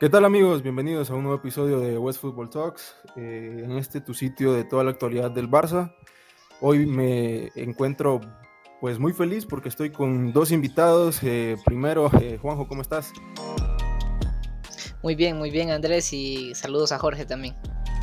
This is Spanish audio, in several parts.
¿Qué tal amigos? Bienvenidos a un nuevo episodio de West Football Talks, en tu sitio de toda la actualidad del Barça. Hoy me encuentro pues muy feliz porque estoy con dos invitados. Primero, Juanjo, ¿cómo estás? Muy bien Andrés, y saludos a Jorge también.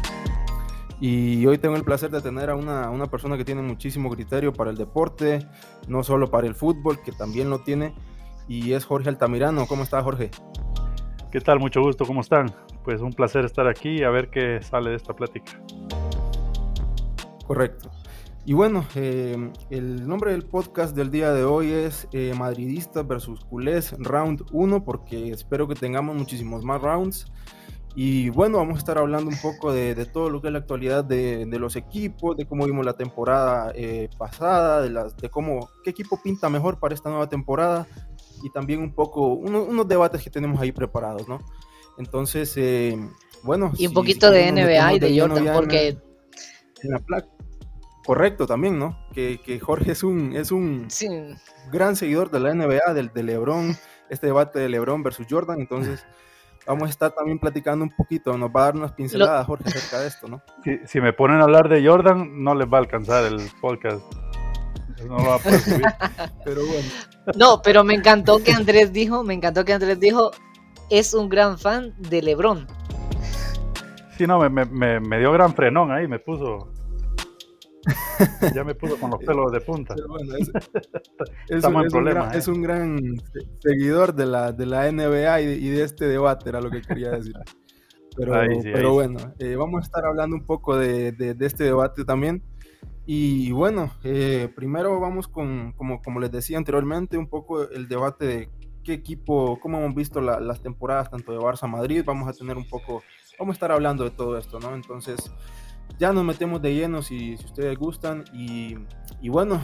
Y hoy tengo el placer de tener a una persona que tiene muchísimo criterio para el deporte, no solo para el fútbol, que también lo tiene, y es Jorge Altamirano. ¿Cómo está, Jorge? ¿Qué tal? Mucho gusto, ¿cómo están? Pues un placer estar aquí y a ver qué sale de esta plática. Correcto. Y bueno, el nombre del podcast del día de hoy es Madridistas versus Culés Round 1, porque espero que tengamos muchísimos más rounds. Y bueno, vamos a estar hablando un poco de todo lo que es la actualidad de los equipos, de cómo vimos la temporada pasada, de qué equipo pinta mejor para esta nueva temporada, y también un poco unos debates que tenemos ahí preparados, ¿no? Entonces, bueno. Y un poquito de NBA y de Jordan, porque... En la placa. Correcto, también, ¿no? Que Jorge es un sí, gran seguidor de la NBA, de LeBron, este debate de LeBron versus Jordan. Entonces vamos a estar también platicando un poquito, nos va a dar unas pinceladas, Jorge, acerca de esto, ¿no? Si me ponen a hablar de Jordan, no les va a alcanzar el podcast. No lo va a poder subir. Pero bueno. No, pero me encantó que Andrés dijo, es un gran fan de LeBron. Sí, no, me dio gran frenón ahí, me puso con los pelos de punta. Pero bueno, es un gran seguidor de la NBA y de este debate, era lo que quería decir. Pero bueno, vamos a estar hablando un poco de este debate también. Y bueno, primero vamos como les decía anteriormente, un poco el debate de qué equipo, cómo hemos visto las temporadas tanto de Barça-Madrid. Vamos a estar hablando de todo esto, ¿no? Entonces ya nos metemos de lleno si ustedes gustan. Y bueno,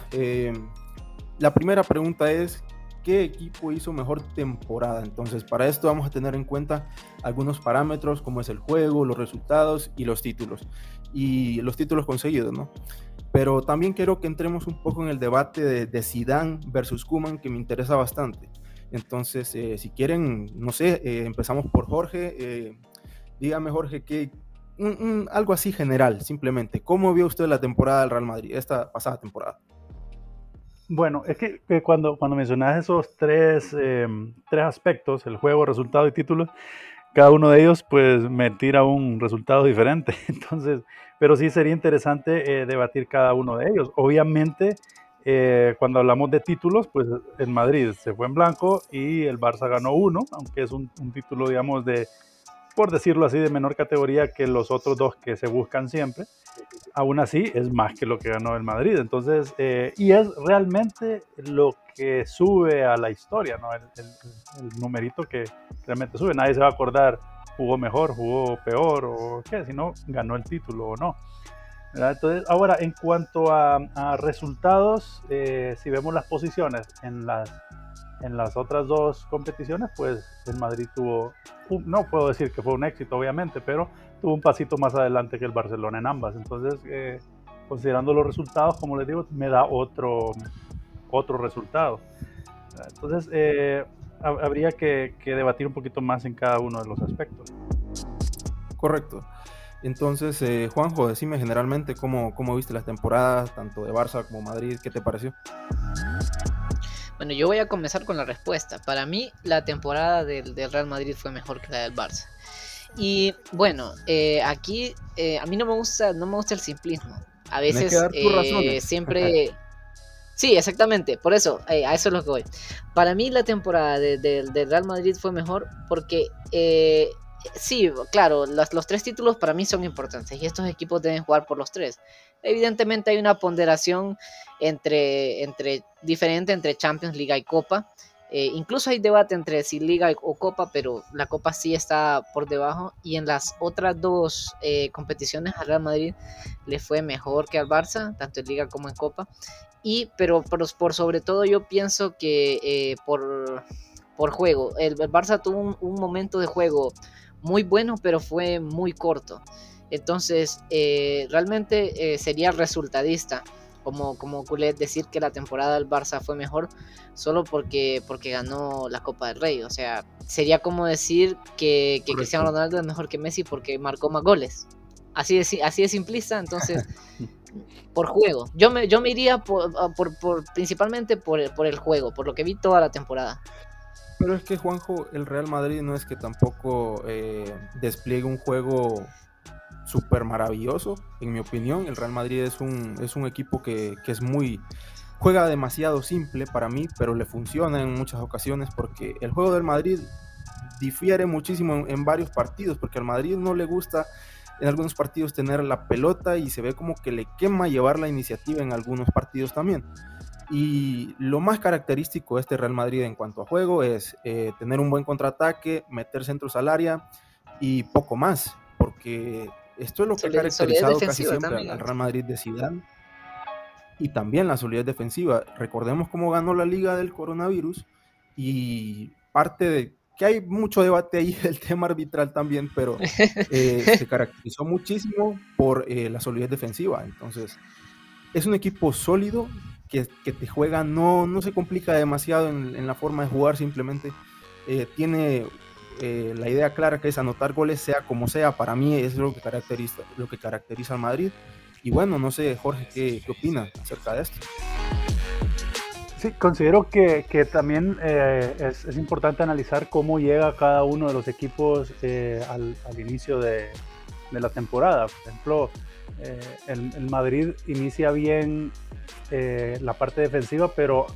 la primera pregunta es: ¿qué equipo hizo mejor temporada? Entonces, para esto vamos a tener en cuenta algunos parámetros, como es el juego, los resultados y los títulos conseguidos, ¿no? Pero también quiero que entremos un poco en el debate de Zidane versus Koeman, que me interesa bastante. Entonces, si quieren, no sé, empezamos por Jorge. Dígame, Jorge, algo así general, simplemente. ¿Cómo vio usted la temporada del Real Madrid, esta pasada temporada? Bueno, es que cuando mencionas esos tres aspectos, el juego, resultado y títulos, cada uno de ellos pues me tira un resultado diferente. Entonces, pero sí sería interesante debatir cada uno de ellos. Obviamente, cuando hablamos de títulos, pues el Madrid se fue en blanco y el Barça ganó uno, aunque es un título, digamos, por decirlo así, de menor categoría que los otros dos que se buscan siempre. Aún así, es más que lo que ganó el Madrid. Entonces, y es realmente lo que sube a la historia, ¿no? El numerito que realmente sube. Nadie se va a acordar, jugó mejor, jugó peor, o qué, si no, ganó el título o no. ¿Verdad? Entonces, ahora, en cuanto a resultados, si vemos las posiciones en las otras dos competiciones, pues el Madrid tuvo, no puedo decir que fue un éxito obviamente, pero tuvo un pasito más adelante que el Barcelona en ambas. Entonces, considerando los resultados, como les digo, me da otro resultado. Entonces, habría que debatir un poquito más en cada uno de los aspectos. Correcto. Entonces, Juanjo, decime generalmente cómo viste las temporadas, tanto de Barça como Madrid, ¿qué te pareció? Bueno, yo voy a comenzar con la respuesta. Para mí, la temporada del Real Madrid fue mejor que la del Barça. Y bueno, aquí a mí no me gusta el simplismo. A veces siempre... Sí, exactamente, por eso, a eso es lo que voy. Para mí la temporada del Real Madrid fue mejor porque... sí, claro, los tres títulos para mí son importantes y estos equipos deben jugar por los tres. Evidentemente hay una ponderación diferente entre Champions, Liga y Copa. Incluso hay debate entre si Liga o Copa, pero la Copa sí está por debajo. Y en las otras dos competiciones al Real Madrid le fue mejor que al Barça, tanto en Liga como en Copa. Pero por sobre todo yo pienso que por juego, el Barça tuvo un momento de juego muy bueno, pero fue muy corto. Entonces, realmente sería resultadista como culé decir que la temporada del Barça fue mejor solo porque ganó la Copa del Rey. O sea, sería como decir que Cristiano Ronaldo es mejor que Messi porque marcó más goles. Así de simplista. Entonces, por juego. Yo me iría principalmente por el juego, por lo que vi toda la temporada. Pero es que, Juanjo, el Real Madrid no es que tampoco despliegue un juego súper maravilloso, en mi opinión. El Real Madrid es un equipo que es juega demasiado simple para mí, pero le funciona en muchas ocasiones, porque el juego del Madrid difiere muchísimo en varios partidos, porque al Madrid no le gusta en algunos partidos tener la pelota y se ve como que le quema llevar la iniciativa en algunos partidos también. Y lo más característico de este Real Madrid en cuanto a juego es tener un buen contraataque, meter centros al área y poco más, porque esto es lo que ha caracterizado casi siempre al Real Madrid de Zidane, y también la solidez defensiva. Recordemos cómo ganó la Liga del Coronavirus, y parte de que hay mucho debate ahí del tema arbitral también, pero se caracterizó muchísimo por la solidez defensiva. Entonces es un equipo sólido que te juega, no se complica demasiado en la forma de jugar, simplemente tiene la idea clara, que es anotar goles sea como sea. Para mí es lo que caracteriza al Madrid. Y bueno, no sé, Jorge, ¿qué opina acerca de esto? Sí, considero que también es importante analizar cómo llega cada uno de los equipos al inicio de la temporada. Por ejemplo, el Madrid inicia bien la parte defensiva, pero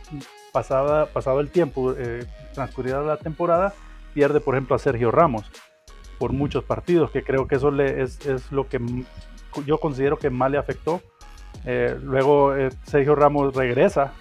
pasado el tiempo, transcurrida la temporada, pierde, por ejemplo, a Sergio Ramos por muchos partidos, que creo que eso es lo que yo considero que más le afectó. Luego Sergio Ramos regresa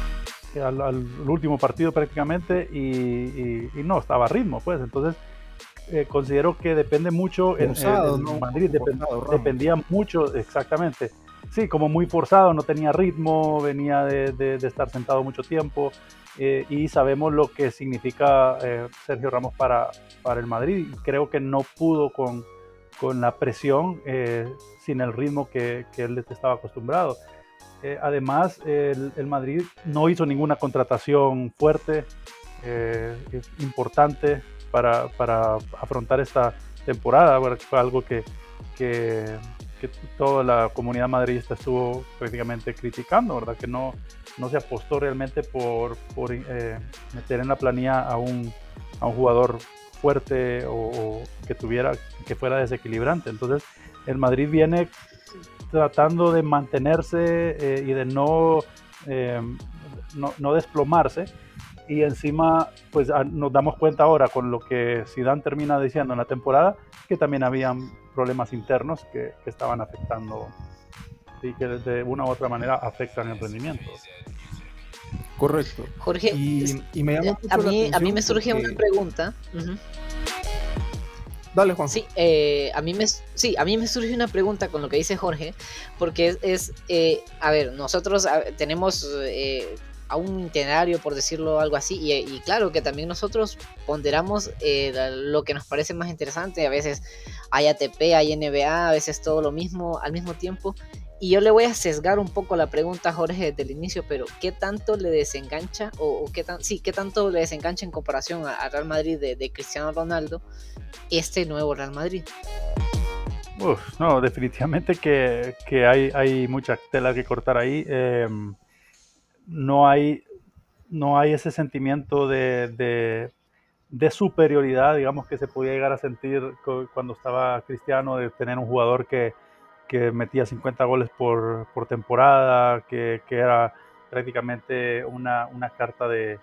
al último partido prácticamente y no estaba a ritmo, pues. Entonces considero que depende mucho forzado, en Madrid dependía mucho, exactamente, sí, como muy forzado, no tenía ritmo, venía de estar sentado mucho tiempo, y sabemos lo que significa Sergio Ramos para el Madrid, y creo que no pudo con la presión sin el ritmo que él estaba acostumbrado. Además, el Madrid no hizo ninguna contratación fuerte, importante para afrontar esta temporada. Bueno, fue algo que toda la comunidad madridista estuvo prácticamente criticando, ¿verdad? Que no se apostó realmente por meter en la planilla a un jugador fuerte o que fuera desequilibrante. Entonces el Madrid viene tratando de mantenerse y de no desplomarse, y encima pues nos damos cuenta ahora con lo que Zidane termina diciendo en la temporada, que también habían problemas internos que estaban afectando y que de una u otra manera afectan el rendimiento. Correcto. Jorge, y me llama mucho a mí me surge una pregunta. Uh-huh. Dale, Juan. Sí, a mí me surge una pregunta con lo que dice Jorge, porque a ver, nosotros tenemos a un itinerario, por decirlo algo así, y claro que también nosotros ponderamos lo que nos parece más interesante. A veces hay ATP, hay NBA, a veces todo lo mismo al mismo tiempo. Y yo le voy a sesgar un poco la pregunta a Jorge desde el inicio, pero ¿qué tanto le desengancha qué tanto le desengancha en comparación al Real Madrid de Cristiano Ronaldo este nuevo Real Madrid? No, definitivamente que hay mucha tela que cortar ahí. No hay ese sentimiento de superioridad, digamos, que se podía llegar a sentir cuando estaba Cristiano, de tener un jugador que metía 50 goles por temporada, que era prácticamente una carta de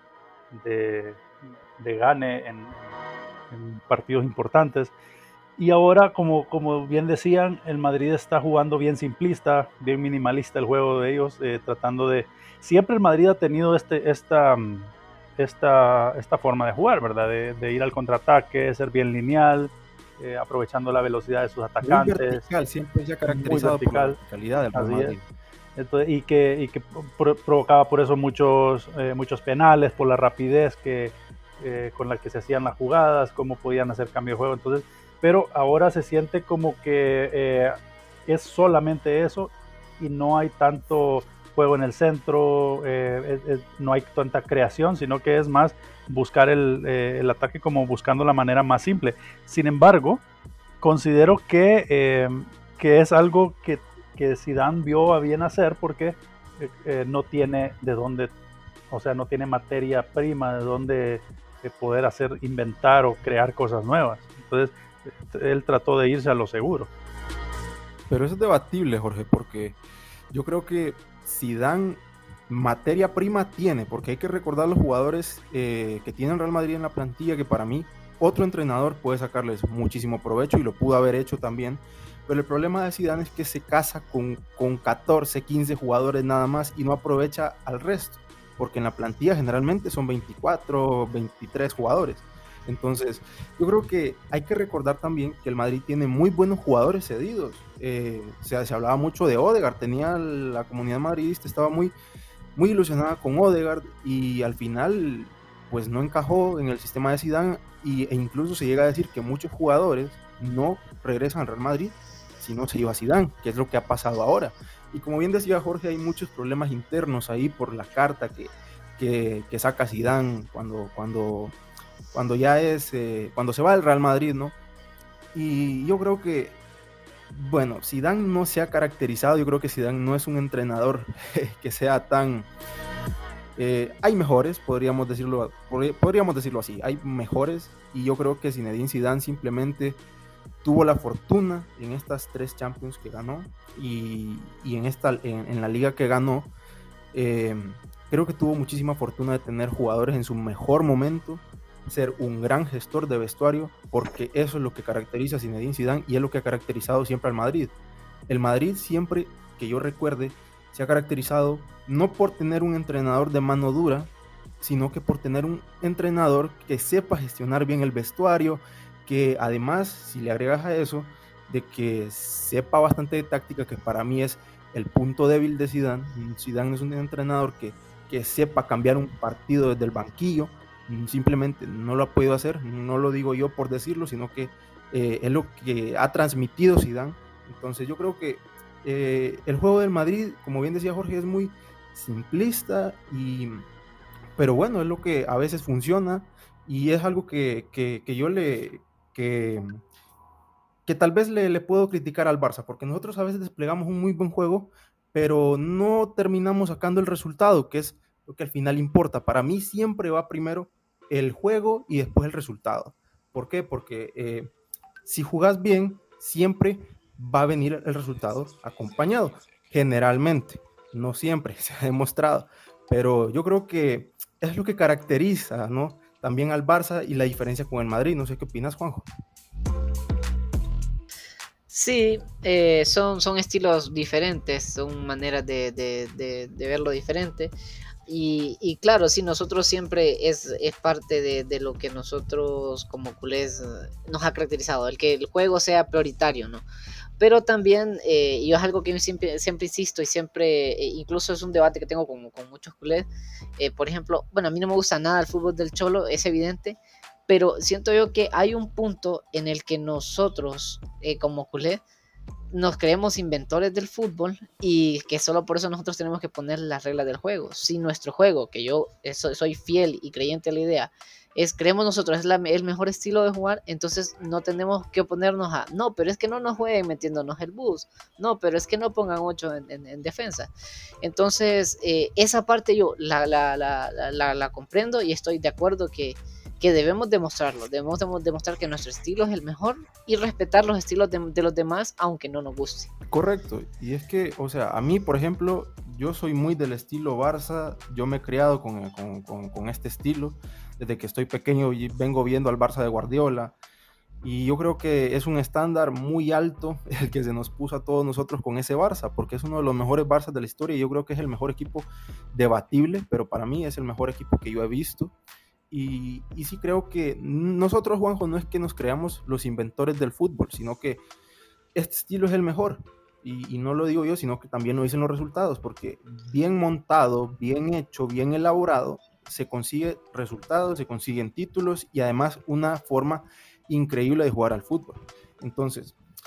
gane en partidos importantes. Y ahora, como bien decían, el Madrid está jugando bien simplista, bien minimalista el juego de ellos, tratando de... Siempre el Madrid ha tenido esta forma de jugar, ¿verdad? De ir al contraataque, ser bien lineal, aprovechando la velocidad de sus atacantes. Muy vertical, siempre se ha caracterizado por la verticalidad del Real Madrid. Entonces, y que provocaba por eso muchos penales, por la rapidez con la que se hacían las jugadas, cómo podían hacer cambio de juego. Entonces, pero ahora se siente como que es solamente eso, y no hay tanto juego en el centro, no hay tanta creación, sino que es más buscar el ataque como buscando la manera más simple. Sin embargo, considero que es algo que Zidane vio a bien hacer porque no tiene de dónde, o sea, no tiene materia prima de dónde poder inventar o crear cosas nuevas. Entonces, él trató de irse a lo seguro. Pero eso es debatible, Jorge, porque yo creo que Zidane materia prima tiene, porque hay que recordar los jugadores que tiene el Real Madrid en la plantilla, que para mí otro entrenador puede sacarles muchísimo provecho y lo pudo haber hecho también. Pero el problema de Zidane es que se casa con 14, 15 jugadores nada más y no aprovecha al resto, porque en la plantilla generalmente son 24, 23 jugadores. Entonces, yo creo que hay que recordar también que el Madrid tiene muy buenos jugadores cedidos. Se hablaba mucho de Odegaard, la comunidad madridista estaba muy ilusionada con Odegaard y al final pues no encajó en el sistema de Zidane e incluso se llega a decir que muchos jugadores no regresan al Real Madrid si no se iba a Zidane, que es lo que ha pasado ahora. Y como bien decía Jorge, hay muchos problemas internos ahí por la carta que saca Zidane cuando se va del Real Madrid, ¿no? Y yo creo que, bueno, Zidane no se ha caracterizado, yo creo que Zidane no es un entrenador que sea tan... hay mejores, podríamos decirlo así, hay mejores, y yo creo que Zinedine Zidane simplemente tuvo la fortuna en estas 3 Champions que ganó y en la liga que ganó, creo que tuvo muchísima fortuna de tener jugadores en su mejor momento, ser un gran gestor de vestuario, porque eso es lo que caracteriza a Zinedine Zidane y es lo que ha caracterizado siempre al Madrid. El Madrid siempre, que yo recuerde, se ha caracterizado no por tener un entrenador de mano dura, sino que por tener un entrenador que sepa gestionar bien el vestuario, que además, si le agregas a eso, de que sepa bastante de táctica, que para mí es el punto débil de Zidane. Zidane es un entrenador que sepa cambiar un partido desde el banquillo, simplemente no lo ha podido hacer, no lo digo yo por decirlo, sino que es lo que ha transmitido Zidane. Entonces yo creo que el juego del Madrid, como bien decía Jorge, es muy simplista, pero bueno, es lo que a veces funciona y es algo que yo que tal vez le puedo criticar al Barça, porque nosotros a veces desplegamos un muy buen juego, pero no terminamos sacando el resultado, que es lo que al final importa. Para mí siempre va primero el juego y después el resultado. ¿Por qué? Porque si jugás bien, siempre va a venir el resultado acompañado, generalmente, no siempre se ha demostrado, pero yo creo que es lo que caracteriza, ¿no?, también al Barça y la diferencia con el Madrid. No sé qué opinas, Juanjo. Sí, son estilos diferentes, son maneras de verlo diferente. Y claro, sí, nosotros siempre es parte de lo que nosotros como culés nos ha caracterizado, el que el juego sea prioritario, ¿no? Pero también, y es algo que yo siempre insisto y siempre, incluso es un debate que tengo con muchos culés, por ejemplo, bueno, a mí no me gusta nada el fútbol del Cholo, es evidente, pero siento yo que hay un punto en el que nosotros, como culés, nos creemos inventores del fútbol y que solo por eso nosotros tenemos que poner las reglas del juego. Si nuestro juego, que yo soy fiel y creyente a la idea, creemos nosotros es el mejor estilo de jugar, entonces no tenemos que oponernos a, no, pero es que no nos jueguen metiéndonos el bus, no, pero es que no pongan 8 en defensa. Entonces, esa parte yo la comprendo y estoy de acuerdo que debemos demostrarlo, debemos demostrar que nuestro estilo es el mejor y respetar los estilos de los demás, aunque no nos guste. Correcto, y es que, o sea, a mí, por ejemplo, yo soy muy del estilo Barça, yo me he criado con este estilo, desde que estoy pequeño y vengo viendo al Barça de Guardiola, y yo creo que es un estándar muy alto el que se nos puso a todos nosotros con ese Barça, porque es uno de los mejores Barças de la historia, y yo creo que es el mejor equipo debatible, pero para mí es el mejor equipo que yo he visto. Y sí creo que nosotros, Juanjo, no es que nos creamos los inventores del fútbol, sino que este estilo es el mejor. Y no lo digo yo, sino que también lo dicen los resultados, porque bien montado, bien hecho, bien elaborado, se consigue resultados, se consiguen títulos y además una forma increíble de jugar al fútbol. Entonces,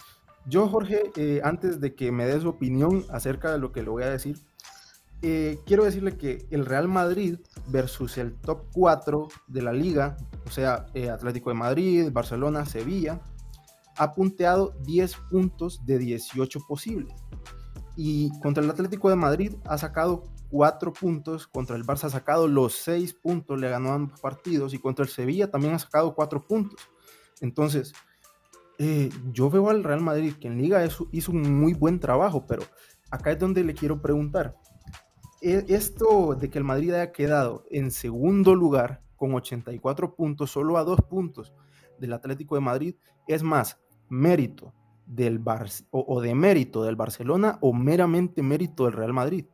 Yo, Jorge, antes de que me dé su opinión acerca de lo que le voy a decir, quiero decirle que el Real Madrid versus el top 4 de la liga, o sea, Atlético de Madrid, Barcelona, Sevilla, ha punteado 10 puntos de 18 posibles. Y contra el Atlético de Madrid ha sacado 4 puntos, contra el Barça ha sacado los 6 puntos, le ganó ambos partidos, y contra el Sevilla también ha sacado 4 puntos. Entonces, yo veo al Real Madrid que en Liga hizo un muy buen trabajo, pero acá es donde le quiero preguntar. Esto de que el Madrid haya quedado en segundo lugar con 84 puntos, solo a 2 puntos del Atlético de Madrid, es más mérito del o de mérito del Barcelona o meramente mérito del Real Madrid.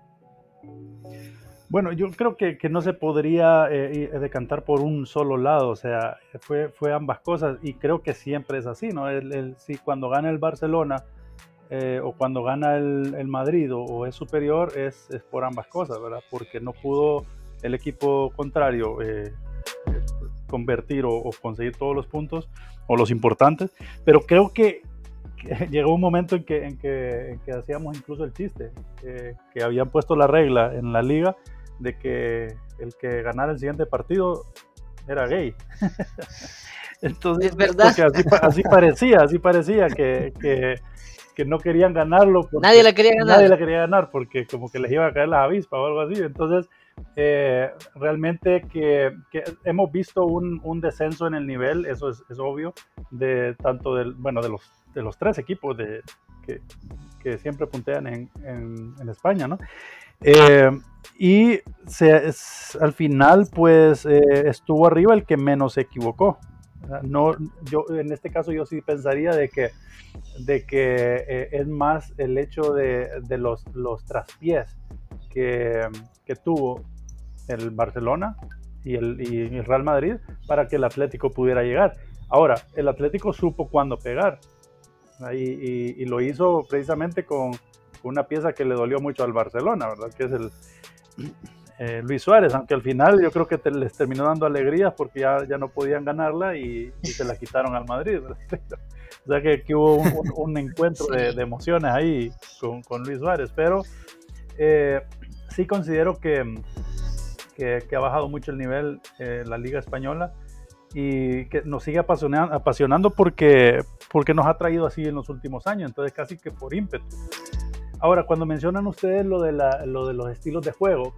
Bueno, yo creo que no se podría decantar por un solo lado, o sea, fue ambas cosas, y creo que siempre es así, ¿no? Si cuando gana el Barcelona o cuando gana el Madrid o es superior, es por ambas cosas, ¿verdad? Porque no pudo el equipo contrario convertir o conseguir todos los puntos o los importantes, pero creo que llegó un momento en que hacíamos incluso el chiste, que habían puesto la regla en la liga de que el que ganara el siguiente partido era gay. Entonces, es verdad. Así parecía que no querían ganarlo. Nadie la quería ganar porque como que les iba a caer las avispas o algo así. Entonces, realmente que hemos visto un descenso en el nivel, eso es obvio, de tanto de los 3 equipos que siempre puntean en España, ¿no? Y al final, pues, estuvo arriba el que menos se equivocó. No, yo en este caso yo sí pensaría de que es más el hecho de los traspiés que tuvo el Barcelona y el Real Madrid para que el Atlético pudiera llegar. Ahora, el Atlético supo cuándo pegar y lo hizo precisamente con una pieza que le dolió mucho al Barcelona, ¿verdad? Que es Luis Suárez, aunque al final yo creo que les terminó dando alegrías porque ya no podían ganarla y se la quitaron al Madrid, ¿verdad? O sea que hubo un encuentro de emociones ahí con Luis Suárez, pero sí considero que ha bajado mucho el nivel la Liga Española y que nos sigue apasionando porque nos ha traído así en los últimos años, entonces casi que por ímpetu. Ahora, cuando mencionan ustedes lo de los estilos de juego,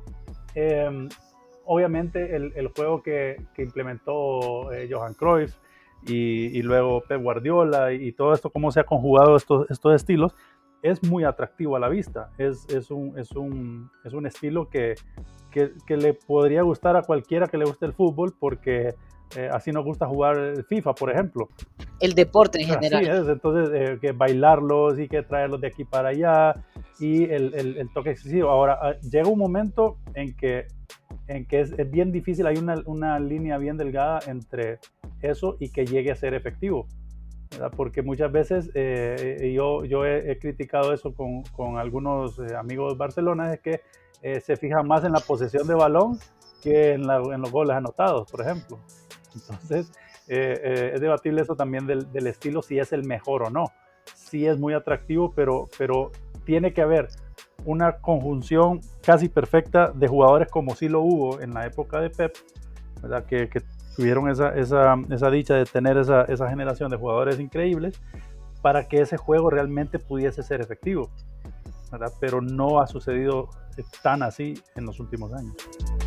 obviamente el juego que implementó Johan Cruyff y luego Pep Guardiola y todo esto, cómo se ha conjugado estos estilos, es muy atractivo a la vista. Es un estilo que le podría gustar a cualquiera que le guste el fútbol, porque así nos gusta jugar FIFA, por ejemplo. El deporte en general. Así es, entonces que bailarlos y que traerlos de aquí para allá y el toque excesivo. Ahora, llega un momento en que es bien difícil, hay una línea bien delgada entre eso y que llegue a ser efectivo, ¿verdad? Porque muchas veces yo he criticado eso con algunos amigos de Barcelona, es que se fijan más en la posesión de balón que en los goles anotados, por ejemplo. Entonces, es debatible eso también del estilo, si es el mejor o no. Sí es muy atractivo, pero tiene que haber una conjunción casi perfecta de jugadores, como sí lo hubo en la época de Pep, ¿verdad? Que tuvieron esa dicha de tener esa generación de jugadores increíbles para que ese juego realmente pudiese ser efectivo, ¿verdad? Pero no ha sucedido tan así en los últimos años.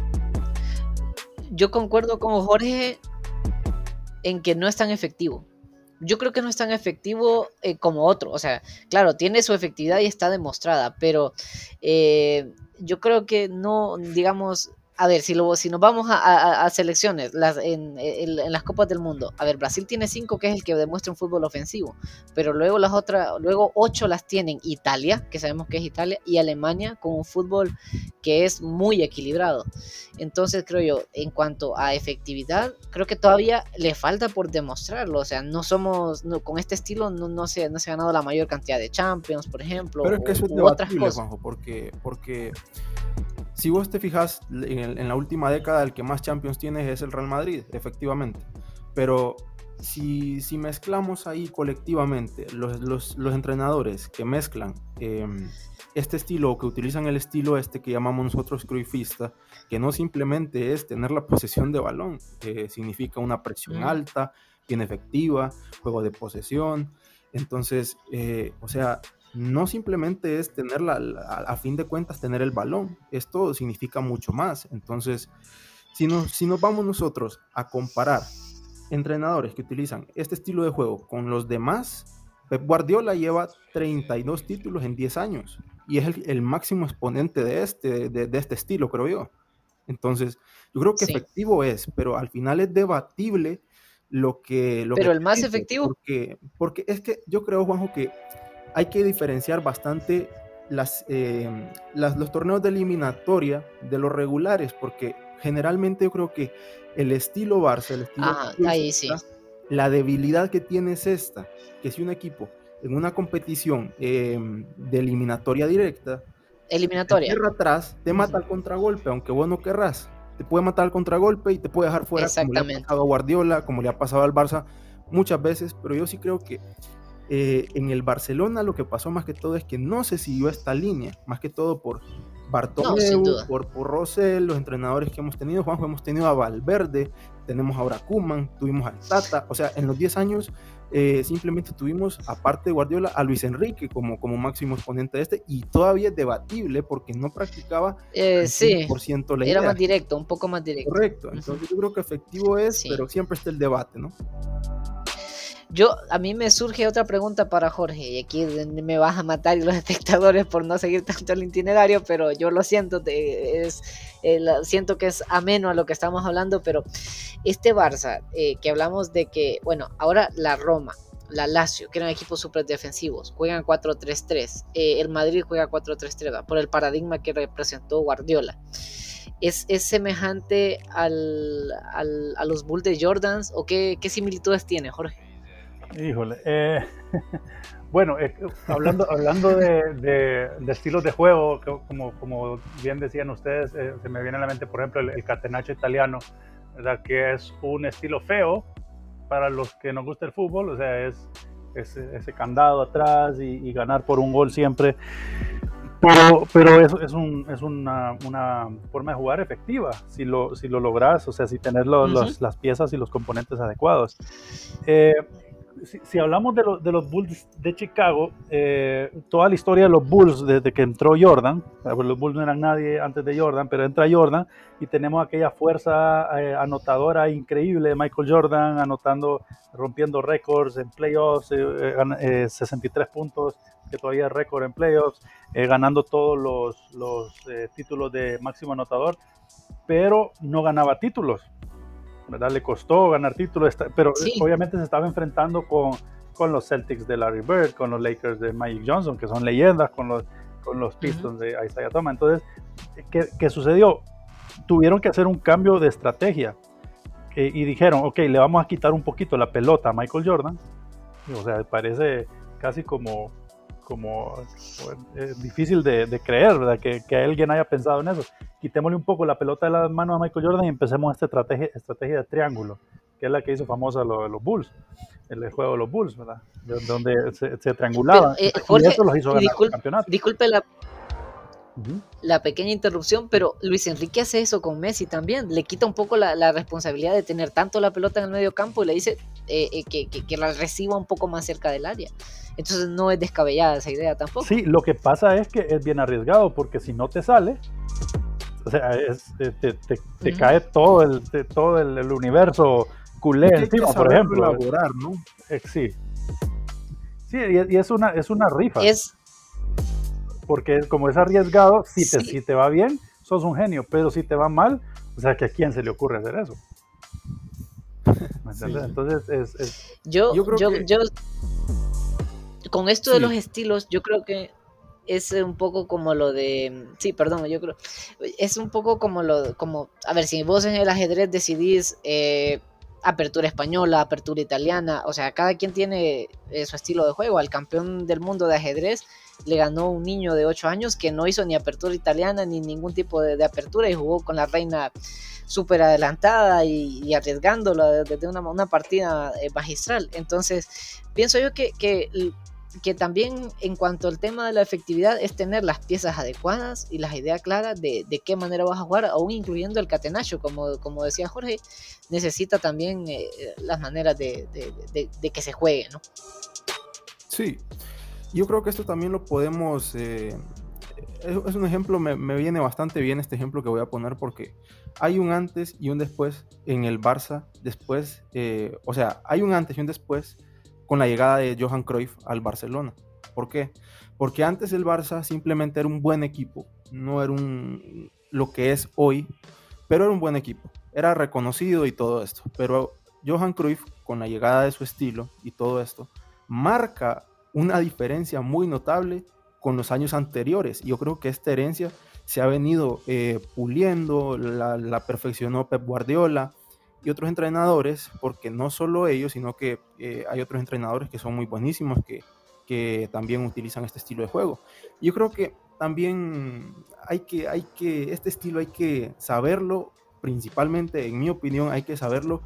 Yo concuerdo con Jorge en que no es tan efectivo. Yo creo que no es tan efectivo como otro. O sea, claro, tiene su efectividad y está demostrada, pero yo creo que no, digamos, a ver, si nos vamos a selecciones en las Copas del Mundo, a ver, Brasil tiene 5, que es el que demuestra un fútbol ofensivo, pero luego luego 8 las tienen Italia, que sabemos que es Italia, y Alemania, con un fútbol que es muy equilibrado. Entonces creo yo, en cuanto a efectividad, creo que todavía le falta por demostrarlo. O sea, con este estilo no se ha ganado la mayor cantidad de Champions, por ejemplo, pero es que eso es debatible, Juanjo, porque si vos te fijas, en la última década el que más Champions tiene es el Real Madrid, efectivamente. Pero si mezclamos ahí colectivamente los entrenadores que mezclan este estilo, que utilizan el estilo que llamamos nosotros cruyffista, que no simplemente es tener la posesión de balón, que significa una presión alta, bien efectiva, juego de posesión. Entonces, o sea, no simplemente es a fin de cuentas tener el balón, esto significa mucho más. Entonces, si nos vamos nosotros a comparar entrenadores que utilizan este estilo de juego con los demás, Pep Guardiola lleva 32 títulos en 10 años y es el máximo exponente de este estilo, creo yo. Entonces, yo creo que sí, efectivo es, pero al final es debatible pero el más efectivo. Porque es que yo creo, Juanjo, que hay que diferenciar bastante los torneos de eliminatoria de los regulares, porque generalmente yo creo que el estilo Barça, el estilo ahí sí, la debilidad que tiene es esta, que si un equipo en una competición de eliminatoria directa, te cierra atrás, te mata al contragolpe, aunque vos no querrás, te puede matar al contragolpe y te puede dejar fuera, como le ha pasado a Guardiola, como le ha pasado al Barça muchas veces. Pero yo sí creo que en el Barcelona lo que pasó más que todo es que no se siguió esta línea, más que todo por Bartomeu, por Rosell, los entrenadores que hemos tenido, Juanjo, hemos tenido a Valverde, tenemos ahora a Koeman, tuvimos al Tata, o sea, en los 10 años simplemente tuvimos, aparte de Guardiola, a Luis Enrique como máximo exponente de y todavía es debatible porque no practicaba el 100% la idea. Era más directo, un poco más directo. Correcto, entonces yo creo que efectivo es, pero siempre está el debate, ¿no? A mí me surge otra pregunta para Jorge, y aquí me vas a matar y los espectadores por no seguir tanto el itinerario, pero yo lo siento, siento que es ameno a lo que estamos hablando, pero este Barça, que hablamos de que, bueno, ahora la Roma, la Lazio, que eran equipos súper defensivos, juegan 4-3-3, el Madrid juega 4-3-3, por el paradigma que representó Guardiola. ¿Es semejante a los Bulls de Jordans, o qué similitudes tiene, Jorge? Híjole, bueno, hablando de estilos de juego, como bien decían ustedes, se me viene a la mente, por ejemplo, el catenaccio italiano, ¿verdad? Que es un estilo feo para los que nos gusta el fútbol, o sea, es ese candado atrás y ganar por un gol siempre, pero es una forma de jugar efectiva, si lo logras, o sea, si tenés las piezas y los componentes adecuados. Si hablamos de los Bulls de Chicago, toda la historia de los Bulls desde que entró Jordan, los Bulls no eran nadie antes de Jordan, pero entra Jordan y tenemos aquella fuerza anotadora increíble de Michael Jordan, rompiendo récords en playoffs, 63 puntos, que todavía es récord en playoffs, ganando todos los títulos de máximo anotador, pero no ganaba títulos, ¿verdad? Le costó ganar títulos, pero obviamente se estaba enfrentando con los Celtics de Larry Bird, con los Lakers de Magic Johnson, que son leyendas, con los Pistons de Isaiah Thomas. Entonces, ¿qué sucedió? Tuvieron que hacer un cambio de estrategia y dijeron, ok, le vamos a quitar un poquito la pelota a Michael Jordan. O sea, parece casi como difícil de creer, ¿verdad? Que alguien haya pensado en eso. Quitémosle un poco la pelota de las manos a Michael Jordan y empecemos esta estrategia de triángulo, que es la que hizo famosa los Bulls, el juego de los Bulls, ¿verdad? Donde se triangulaban. Jorge, y eso los hizo ganar el campeonato. Disculpe la pequeña interrupción, pero Luis Enrique hace eso con Messi también. Le quita un poco la responsabilidad de tener tanto la pelota en el medio campo y le dice que la reciba un poco más cerca del área. Entonces no es descabellada esa idea tampoco. Sí, lo que pasa es que es bien arriesgado, porque si no te sale, o sea, te cae todo el universo culé encima, por ejemplo. Elaborar, ¿no? Sí, y es una rifa. Porque como es arriesgado, si te va bien, sos un genio, pero si te va mal, o sea, que a quién se le ocurre hacer eso. Sí. Entonces yo con esto de los estilos, yo creo que es un poco como lo de, yo creo, es un poco como a ver, si vos en el ajedrez decidís apertura española, apertura italiana, o sea, cada quien tiene su estilo de juego. Al campeón del mundo de ajedrez le ganó un niño de 8 años que no hizo ni apertura italiana ni ningún tipo de apertura y jugó con la reina súper adelantada y arriesgándola desde una partida magistral. Entonces, pienso yo que también en cuanto al tema de la efectividad es tener las piezas adecuadas y las ideas claras de qué manera vas a jugar, aún incluyendo el catenacho, como decía Jorge, necesita también las maneras de que se juegue, ¿no? Sí, yo creo que esto también lo podemos... es un ejemplo, me viene bastante bien este ejemplo que voy a poner, porque hay un antes y un después en el Barça, después, o sea, hay un antes y un después con la llegada de Johan Cruyff al Barcelona. ¿Por qué? Porque antes el Barça simplemente era un buen equipo, no era lo que es hoy, pero era un buen equipo, era reconocido y todo esto. Pero Johan Cruyff, con la llegada de su estilo y todo esto, marca una diferencia muy notable con los años anteriores. Yo creo que esta herencia se ha venido puliendo, la perfeccionó Pep Guardiola y otros entrenadores, porque no solo ellos, sino que hay otros entrenadores que son muy buenísimos, que también utilizan este estilo de juego. Yo creo que también este estilo hay que saberlo, principalmente en mi opinión, hay que saberlo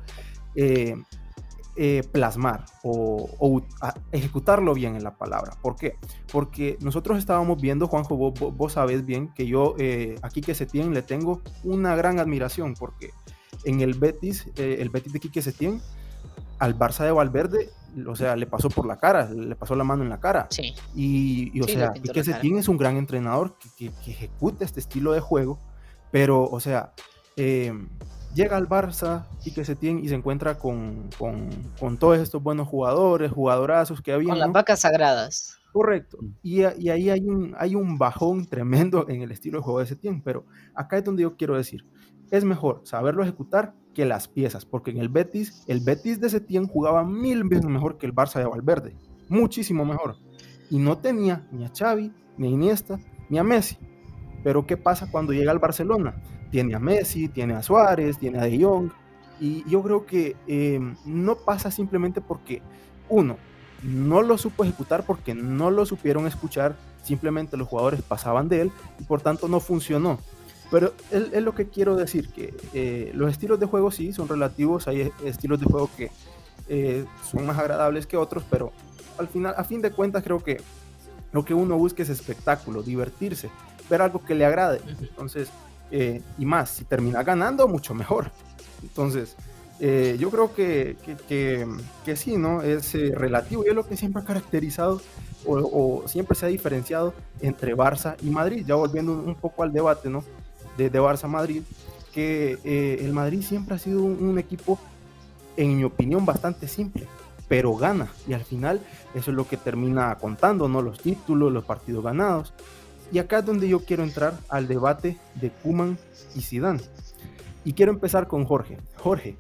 plasmar o ejecutarlo bien en la palabra. ¿Por qué? Porque nosotros estábamos viendo, Juanjo, vos sabés bien que yo a Quique Setién le tengo una gran admiración, porque en el Betis de Quique Setién, al Barça de Valverde, o sea, le pasó por la cara, le pasó la mano en la cara. Sí. Y o sea, Quique Setién es un gran entrenador que ejecuta este estilo de juego, pero, o sea, llega al Barça Quique Setién y se encuentra con todos estos buenos jugadorazos que había. Con las vacas sagradas. Correcto. Y ahí hay un bajón tremendo en el estilo de juego de Setién, pero acá es donde yo quiero decir, es mejor saberlo ejecutar que las piezas, porque en el Betis de Setién jugaba 1000 veces mejor que el Barça de Valverde, muchísimo mejor, y no tenía ni a Xavi, ni a Iniesta, ni a Messi. Pero ¿qué pasa cuando llega al Barcelona? Tiene a Messi, tiene a Suárez, tiene a De Jong, y yo creo que no pasa simplemente porque uno no lo supo ejecutar, porque no lo supieron escuchar, simplemente los jugadores pasaban de él y por tanto no funcionó. Pero es lo que quiero decir, que los estilos de juego sí son relativos, hay estilos de juego que son más agradables que otros, pero al final, a fin de cuentas, creo que lo que uno busca es espectáculo, divertirse, ver algo que le agrade. Entonces, y más, si termina ganando, mucho mejor. Entonces, yo creo que sí, ¿no? Es relativo, y es lo que siempre ha caracterizado o siempre se ha diferenciado entre Barça y Madrid. Ya volviendo un poco al debate, ¿no? De Barça-Madrid, que el Madrid siempre ha sido un equipo, en mi opinión, bastante simple, pero gana, y al final eso es lo que termina contando, ¿no? Los títulos, los partidos ganados. Y acá es donde yo quiero entrar al debate de Koeman y Zidane, y quiero empezar con Jorge. Jorge,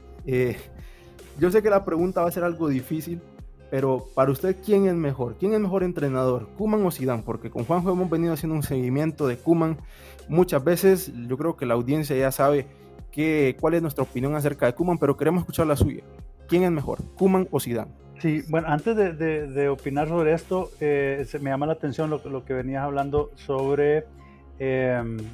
yo sé que la pregunta va a ser algo difícil, pero para usted, ¿quién es mejor? ¿Quién es mejor entrenador, Koeman o Zidane? Porque con Juanjo hemos venido haciendo un seguimiento de Koeman muchas veces. Yo creo que la audiencia ya sabe cuál es nuestra opinión acerca de Koeman, pero queremos escuchar la suya. ¿Quién es mejor, Koeman o Zidane? Sí, bueno, antes de opinar sobre esto, me llama la atención lo que venías hablando sobre el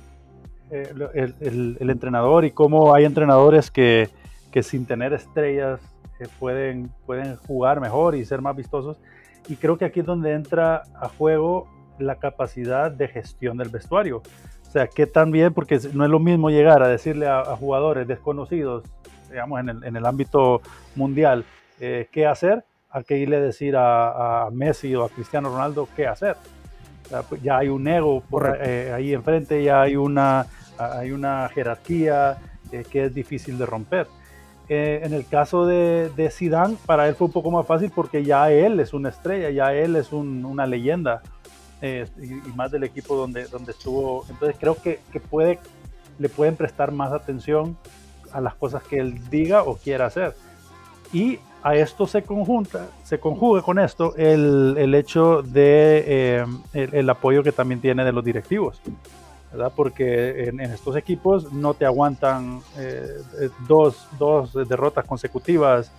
entrenador, y cómo hay entrenadores que sin tener estrellas pueden jugar mejor y ser más vistosos. Y creo que aquí es donde entra a juego la capacidad de gestión del vestuario. O sea, que también, porque no es lo mismo llegar a decirle a jugadores desconocidos, digamos, en el ámbito mundial, qué hacer, a que irle a decir a Messi o a Cristiano Ronaldo qué hacer. O sea, pues ya hay un ego ahí enfrente, ya hay una jerarquía que es difícil de romper. En el caso de Zidane, para él fue un poco más fácil, porque ya él es una estrella, ya él es una leyenda, y más del equipo donde estuvo. Entonces creo que le pueden prestar más atención a las cosas que él diga o quiera hacer. Y a esto se conjuga con esto el hecho de el apoyo que también tiene de los directivos, ¿verdad? Porque en estos equipos no te aguantan dos derrotas consecutivas,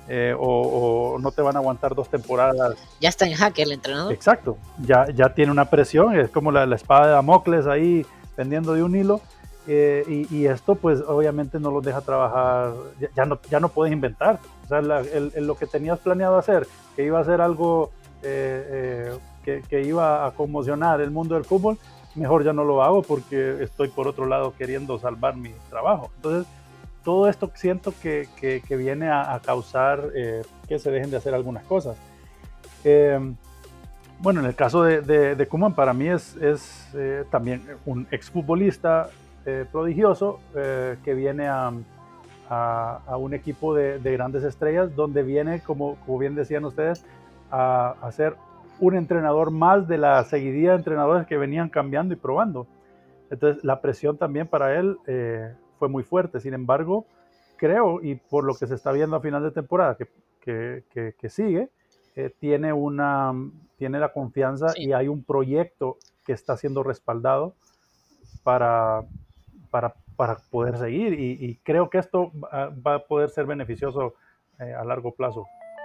o no te van a aguantar 2 temporadas. Ya está en jaque el entrenador. Exacto, ya tiene una presión, es como la espada de Damocles ahí pendiendo de un hilo, Y esto pues obviamente no los deja trabajar, ya no puedes inventar. O sea, lo que tenías planeado hacer, que iba a ser algo que iba a conmocionar el mundo del fútbol, mejor ya no lo hago porque estoy por otro lado queriendo salvar mi trabajo. Entonces, todo esto siento que viene a causar que se dejen de hacer algunas cosas. Bueno, en el caso de Koeman, para mí es también un exfutbolista prodigioso que viene a un equipo de grandes estrellas, donde viene, como bien decían ustedes, a ser un entrenador más de la seguidilla de entrenadores que venían cambiando y probando. Entonces la presión también para él fue muy fuerte. Sin embargo, creo, y por lo que se está viendo a final de temporada que sigue, tiene la confianza, sí, y hay un proyecto que está siendo respaldado para poder seguir, y creo que esto va a poder ser beneficioso a largo plazo.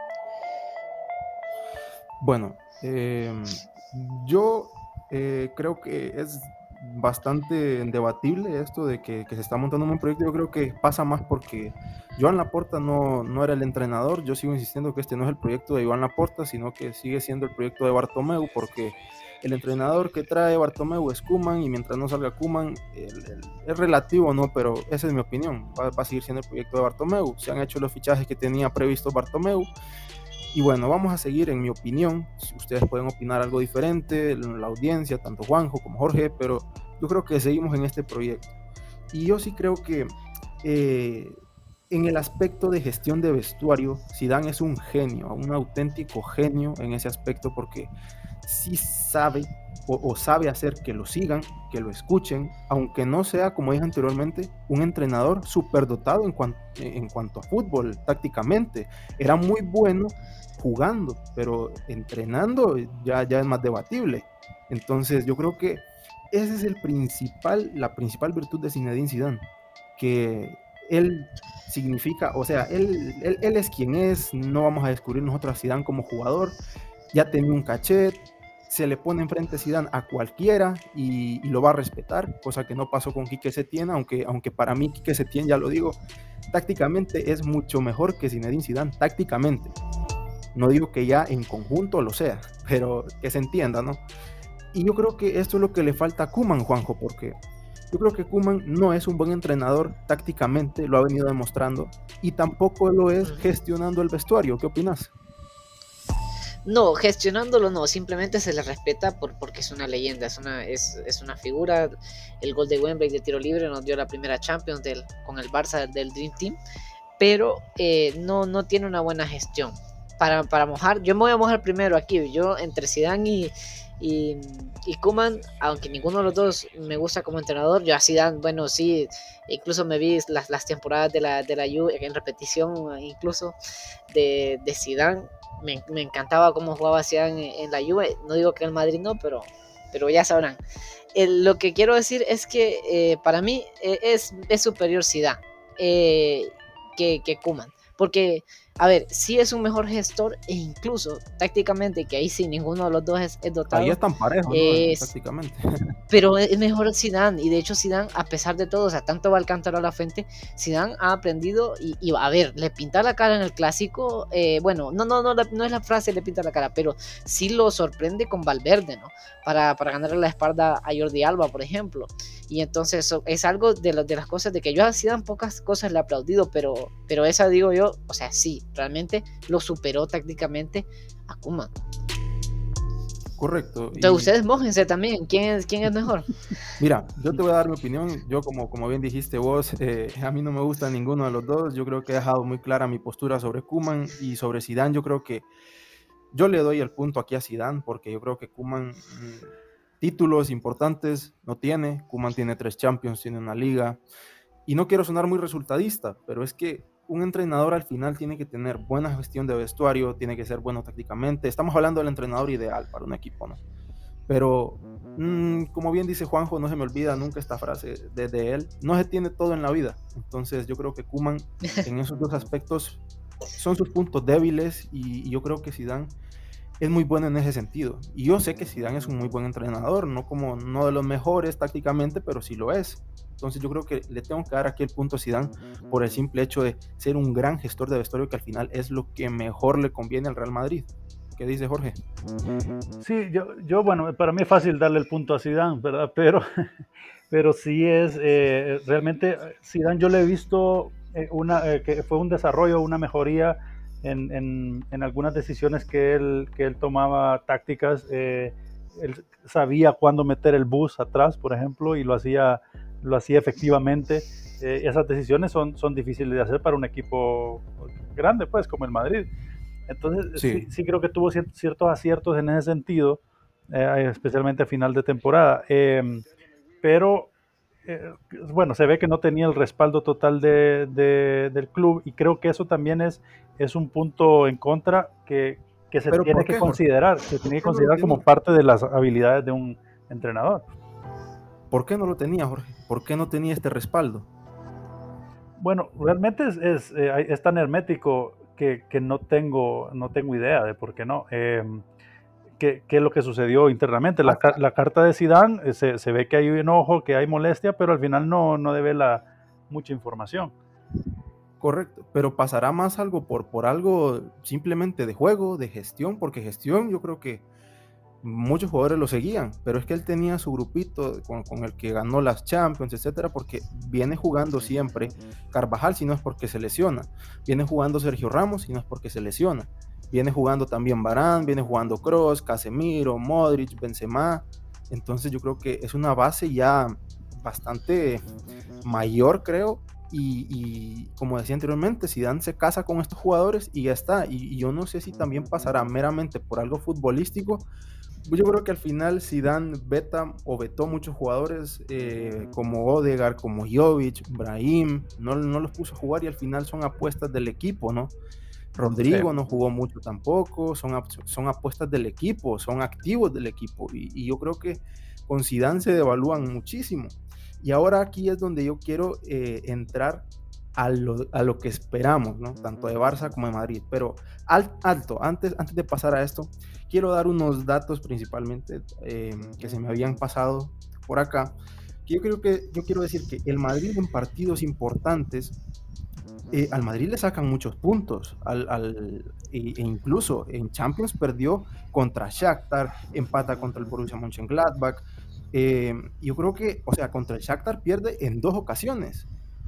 Bueno, yo creo que es bastante debatible esto de que se está montando un proyecto. Yo creo que pasa más porque Joan Laporta no era el entrenador. Yo sigo insistiendo que este no es el proyecto de Joan Laporta, sino que sigue siendo el proyecto de Bartomeu, porque el entrenador que trae Bartomeu es Koeman, y mientras no salga Koeman, es relativo, ¿no? Pero esa es mi opinión, va a seguir siendo el proyecto de Bartomeu. Se han hecho los fichajes que tenía previsto Bartomeu, y bueno, vamos a seguir, en mi opinión. Ustedes pueden opinar algo diferente, la audiencia, tanto Juanjo como Jorge, pero yo creo que seguimos en este proyecto. Y yo sí creo que en el aspecto de gestión de vestuario, Zidane es un genio, un auténtico genio en ese aspecto, porque sí sabe o sabe hacer que lo sigan, que lo escuchen, aunque no sea, como dije anteriormente, un entrenador superdotado en cuanto a fútbol, tácticamente. Era muy bueno jugando, pero entrenando ya es más debatible. Entonces yo creo que esa es la principal virtud de Zinedine Zidane, que él significa, o sea, él es quien es. No vamos a descubrir nosotros a Zidane como jugador. Ya tenía un cachet, se le pone enfrente Zidane a cualquiera y lo va a respetar, cosa que no pasó con Quique Setién, aunque para mí Quique Setién, ya lo digo, tácticamente es mucho mejor que Zinedine Zidane, tácticamente. No digo que ya en conjunto lo sea, pero que se entienda, ¿no? Y yo creo que esto es lo que le falta a Koeman, Juanjo, porque yo creo que Koeman no es un buen entrenador tácticamente, lo ha venido demostrando, y tampoco lo es gestionando el vestuario. ¿Qué opinas? No, gestionándolo no, simplemente se le respeta porque es una leyenda, es una figura. El gol de Wembley de tiro libre nos dio la primera Champions con el Barça del Dream Team, pero no tiene una buena gestión. Para mojar, yo me voy a mojar primero aquí. Yo entre Zidane y Koeman, aunque ninguno de los dos me gusta como entrenador, yo a Zidane, bueno, sí, incluso me vi las temporadas de la Juve en repetición, incluso de Zidane. Me encantaba cómo jugaba Zidane en la Juve. No digo que en el Madrid no, pero ya sabrán. Lo que quiero decir es que para mí es superior Zidane que Koeman. Porque, a ver, sí es un mejor gestor, e incluso tácticamente, que ahí sí ninguno de los dos es dotado. Ahí están parejos, ¿no? Tácticamente. Pero es mejor Zidane, y de hecho Zidane, a pesar de todo, o sea, tanto va al cántaro a la fuente, Zidane ha aprendido y a ver, le pinta la cara en el clásico, bueno, no es la frase le pinta la cara, pero sí lo sorprende con Valverde, ¿no? Para ganarle la espalda a Jordi Alba, por ejemplo. Y entonces eso es algo de las cosas de que yo a Zidane pocas cosas le he aplaudido, pero esa digo yo, o sea, sí, realmente lo superó tácticamente a Koeman. Correcto. Entonces ustedes mójense también, ¿quién es mejor? Mira, yo te voy a dar mi opinión. Yo, como bien dijiste vos, a mí no me gusta ninguno de los dos. Yo creo que he dejado muy clara mi postura sobre Koeman, y sobre Zidane yo creo que yo le doy el punto aquí a Zidane, porque yo creo que Koeman títulos importantes no tiene. Koeman tiene 3 Champions, tiene una Liga, y no quiero sonar muy resultadista, pero es que un entrenador al final tiene que tener buena gestión de vestuario, tiene que ser bueno tácticamente. Estamos hablando del entrenador ideal para un equipo, ¿no? Pero, como bien dice Juanjo, no se me olvida nunca esta frase de él: no se tiene todo en la vida. Entonces yo creo que Koeman en esos dos aspectos son sus puntos débiles, y yo creo que Zidane es muy bueno en ese sentido. Y yo sé que Zidane es un muy buen entrenador, no de los mejores tácticamente, pero sí lo es. Entonces yo creo que le tengo que dar aquí el punto a Zidane por el simple hecho de ser un gran gestor de vestuario, que al final es lo que mejor le conviene al Real Madrid. ¿Qué dice Jorge? Sí, yo bueno, para mí es fácil darle el punto a Zidane, ¿verdad? Pero sí es, realmente Zidane yo le he visto que fue un desarrollo, una mejoría en algunas decisiones que él tomaba tácticas. Él sabía cuándo meter el bus atrás, por ejemplo, y lo hacía efectivamente. Esas decisiones son difíciles de hacer para un equipo grande, pues, como el Madrid. Entonces, sí creo que tuvo ciertos aciertos en ese sentido, especialmente a final de temporada. Pero, bueno, se ve que no tenía el respaldo total del club, y creo que eso también es un punto en contra que se tiene que considerar, como parte de las habilidades de un entrenador. ¿Por qué no lo tenía, Jorge? ¿Por qué no tenía este respaldo? Bueno, realmente es tan hermético que no tengo idea de por qué no. ¿Qué es lo que sucedió internamente? La carta de Zidane, se ve que hay enojo, que hay molestia, pero al final no devela mucha información. Correcto, pero pasará más algo por algo simplemente de juego, de gestión, porque gestión yo creo que muchos jugadores lo seguían, pero es que él tenía su grupito con el que ganó las Champions, etcétera, porque viene jugando siempre Carvajal, si no es porque se lesiona, viene jugando Sergio Ramos, si no es porque se lesiona, viene jugando también Varane, viene jugando Kroos, Casemiro, Modric, Benzema. Entonces yo creo que es una base ya bastante mayor, creo, y como decía anteriormente, Zidane se casa con estos jugadores y ya está, y yo no sé si también pasará meramente por algo futbolístico. Yo creo que al final Zidane vetó muchos jugadores como Odegaard, como Jovic, Brahim, no los puso a jugar, y al final son apuestas del equipo, ¿no? Rodrigo no jugó mucho tampoco, son apuestas del equipo, son activos del equipo, y yo creo que con Zidane se devalúan muchísimo. Y ahora aquí es donde yo quiero entrar a lo que esperamos, ¿no? Tanto de Barça como de Madrid. Pero antes de pasar a esto, quiero dar unos datos principalmente que se me habían pasado por acá. Yo quiero decir que el Madrid en partidos importantes, al Madrid le sacan muchos puntos, e incluso en Champions perdió contra Shakhtar, empata contra el Borussia Mönchengladbach. Yo creo que, o sea, contra el Shakhtar pierde en dos ocasiones.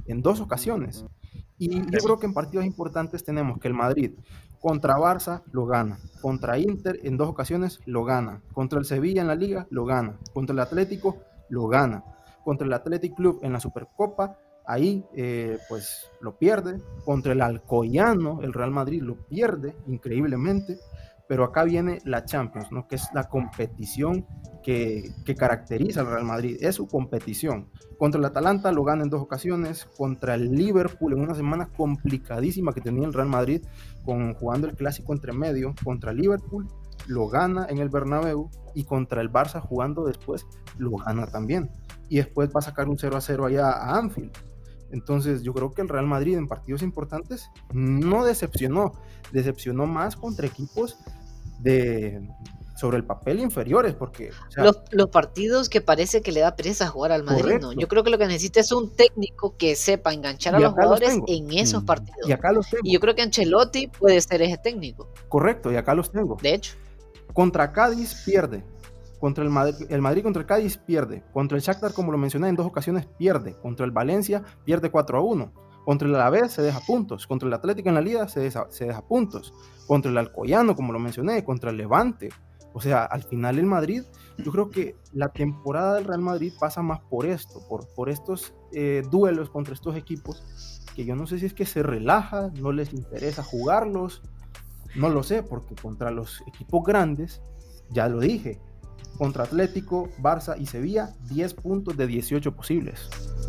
Y yo creo que en partidos importantes tenemos que el Madrid contra Barça lo gana, contra Inter en dos ocasiones lo gana, contra el Sevilla en la Liga lo gana, contra el Atlético lo gana, contra el Athletic Club en la Supercopa, ahí pues lo pierde, contra el Alcoyano el Real Madrid lo pierde increíblemente. Pero acá viene la Champions, ¿no? Que es la competición que caracteriza al Real Madrid, es su competición. Contra el Atalanta lo gana en dos ocasiones, contra el Liverpool en una semana complicadísima que tenía el Real Madrid, jugando el clásico entre medio, contra el Liverpool lo gana en el Bernabéu, y contra el Barça jugando después lo gana también. Y después va a sacar un 0-0 allá a Anfield. Entonces yo creo que el Real Madrid en partidos importantes no decepcionó más contra equipos sobre el papel inferiores, porque o sea, los partidos que parece que le da pereza jugar al Madrid, ¿no? Yo creo que lo que necesita es un técnico que sepa enganchar a los jugadores en esos partidos. Y acá los tengo. Y yo creo que Ancelotti puede ser ese técnico. Correcto, y acá los tengo. De hecho. Contra Cádiz pierde. Contra el Madrid contra el Cádiz pierde. Contra el Shakhtar, como lo mencioné, en dos ocasiones pierde. Contra el Valencia pierde 4-1. Contra el Alavés se deja puntos. Contra el Atlético en la Liga se deja puntos. Contra el Alcoyano, como lo mencioné. Contra el Levante. O sea, al final el Madrid, yo creo que la temporada del Real Madrid pasa más por esto, por estos duelos contra estos equipos, que yo no sé si es que se relaja, no les interesa jugarlos, no lo sé, porque contra los equipos grandes, ya lo dije, contra Atlético, Barça y Sevilla, 10 puntos de 18 posibles.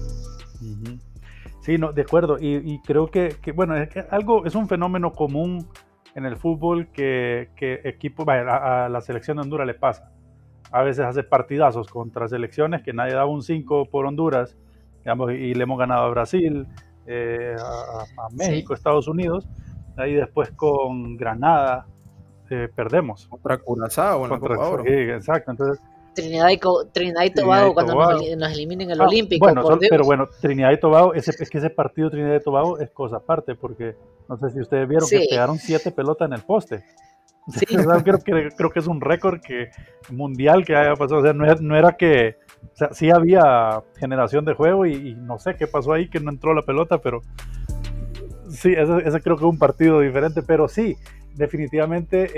Sí, no, de acuerdo, y creo que bueno, es un fenómeno común en el fútbol que equipos, a la selección de Honduras le pasa. A veces hace partidazos contra selecciones que nadie daba un 5 por Honduras, digamos, y le hemos ganado a Brasil, a México, sí. Estados Unidos, ahí después con Granada, perdemos. Contra Curazao en la Copa Oro. Sí, exacto. Entonces, Trinidad y Tobago cuando nos eliminen el Olímpico. Bueno, pero bueno, Trinidad y Tobago, es que ese partido Trinidad y Tobago es cosa aparte, porque no sé si ustedes vieron que pegaron 7 pelotas en el poste. Sí. Creo que es un récord mundial que haya pasado. O sea, no era que... O sea, sí había generación de juego y no sé qué pasó ahí, que no entró la pelota, pero sí, ese creo que es un partido diferente, pero sí, definitivamente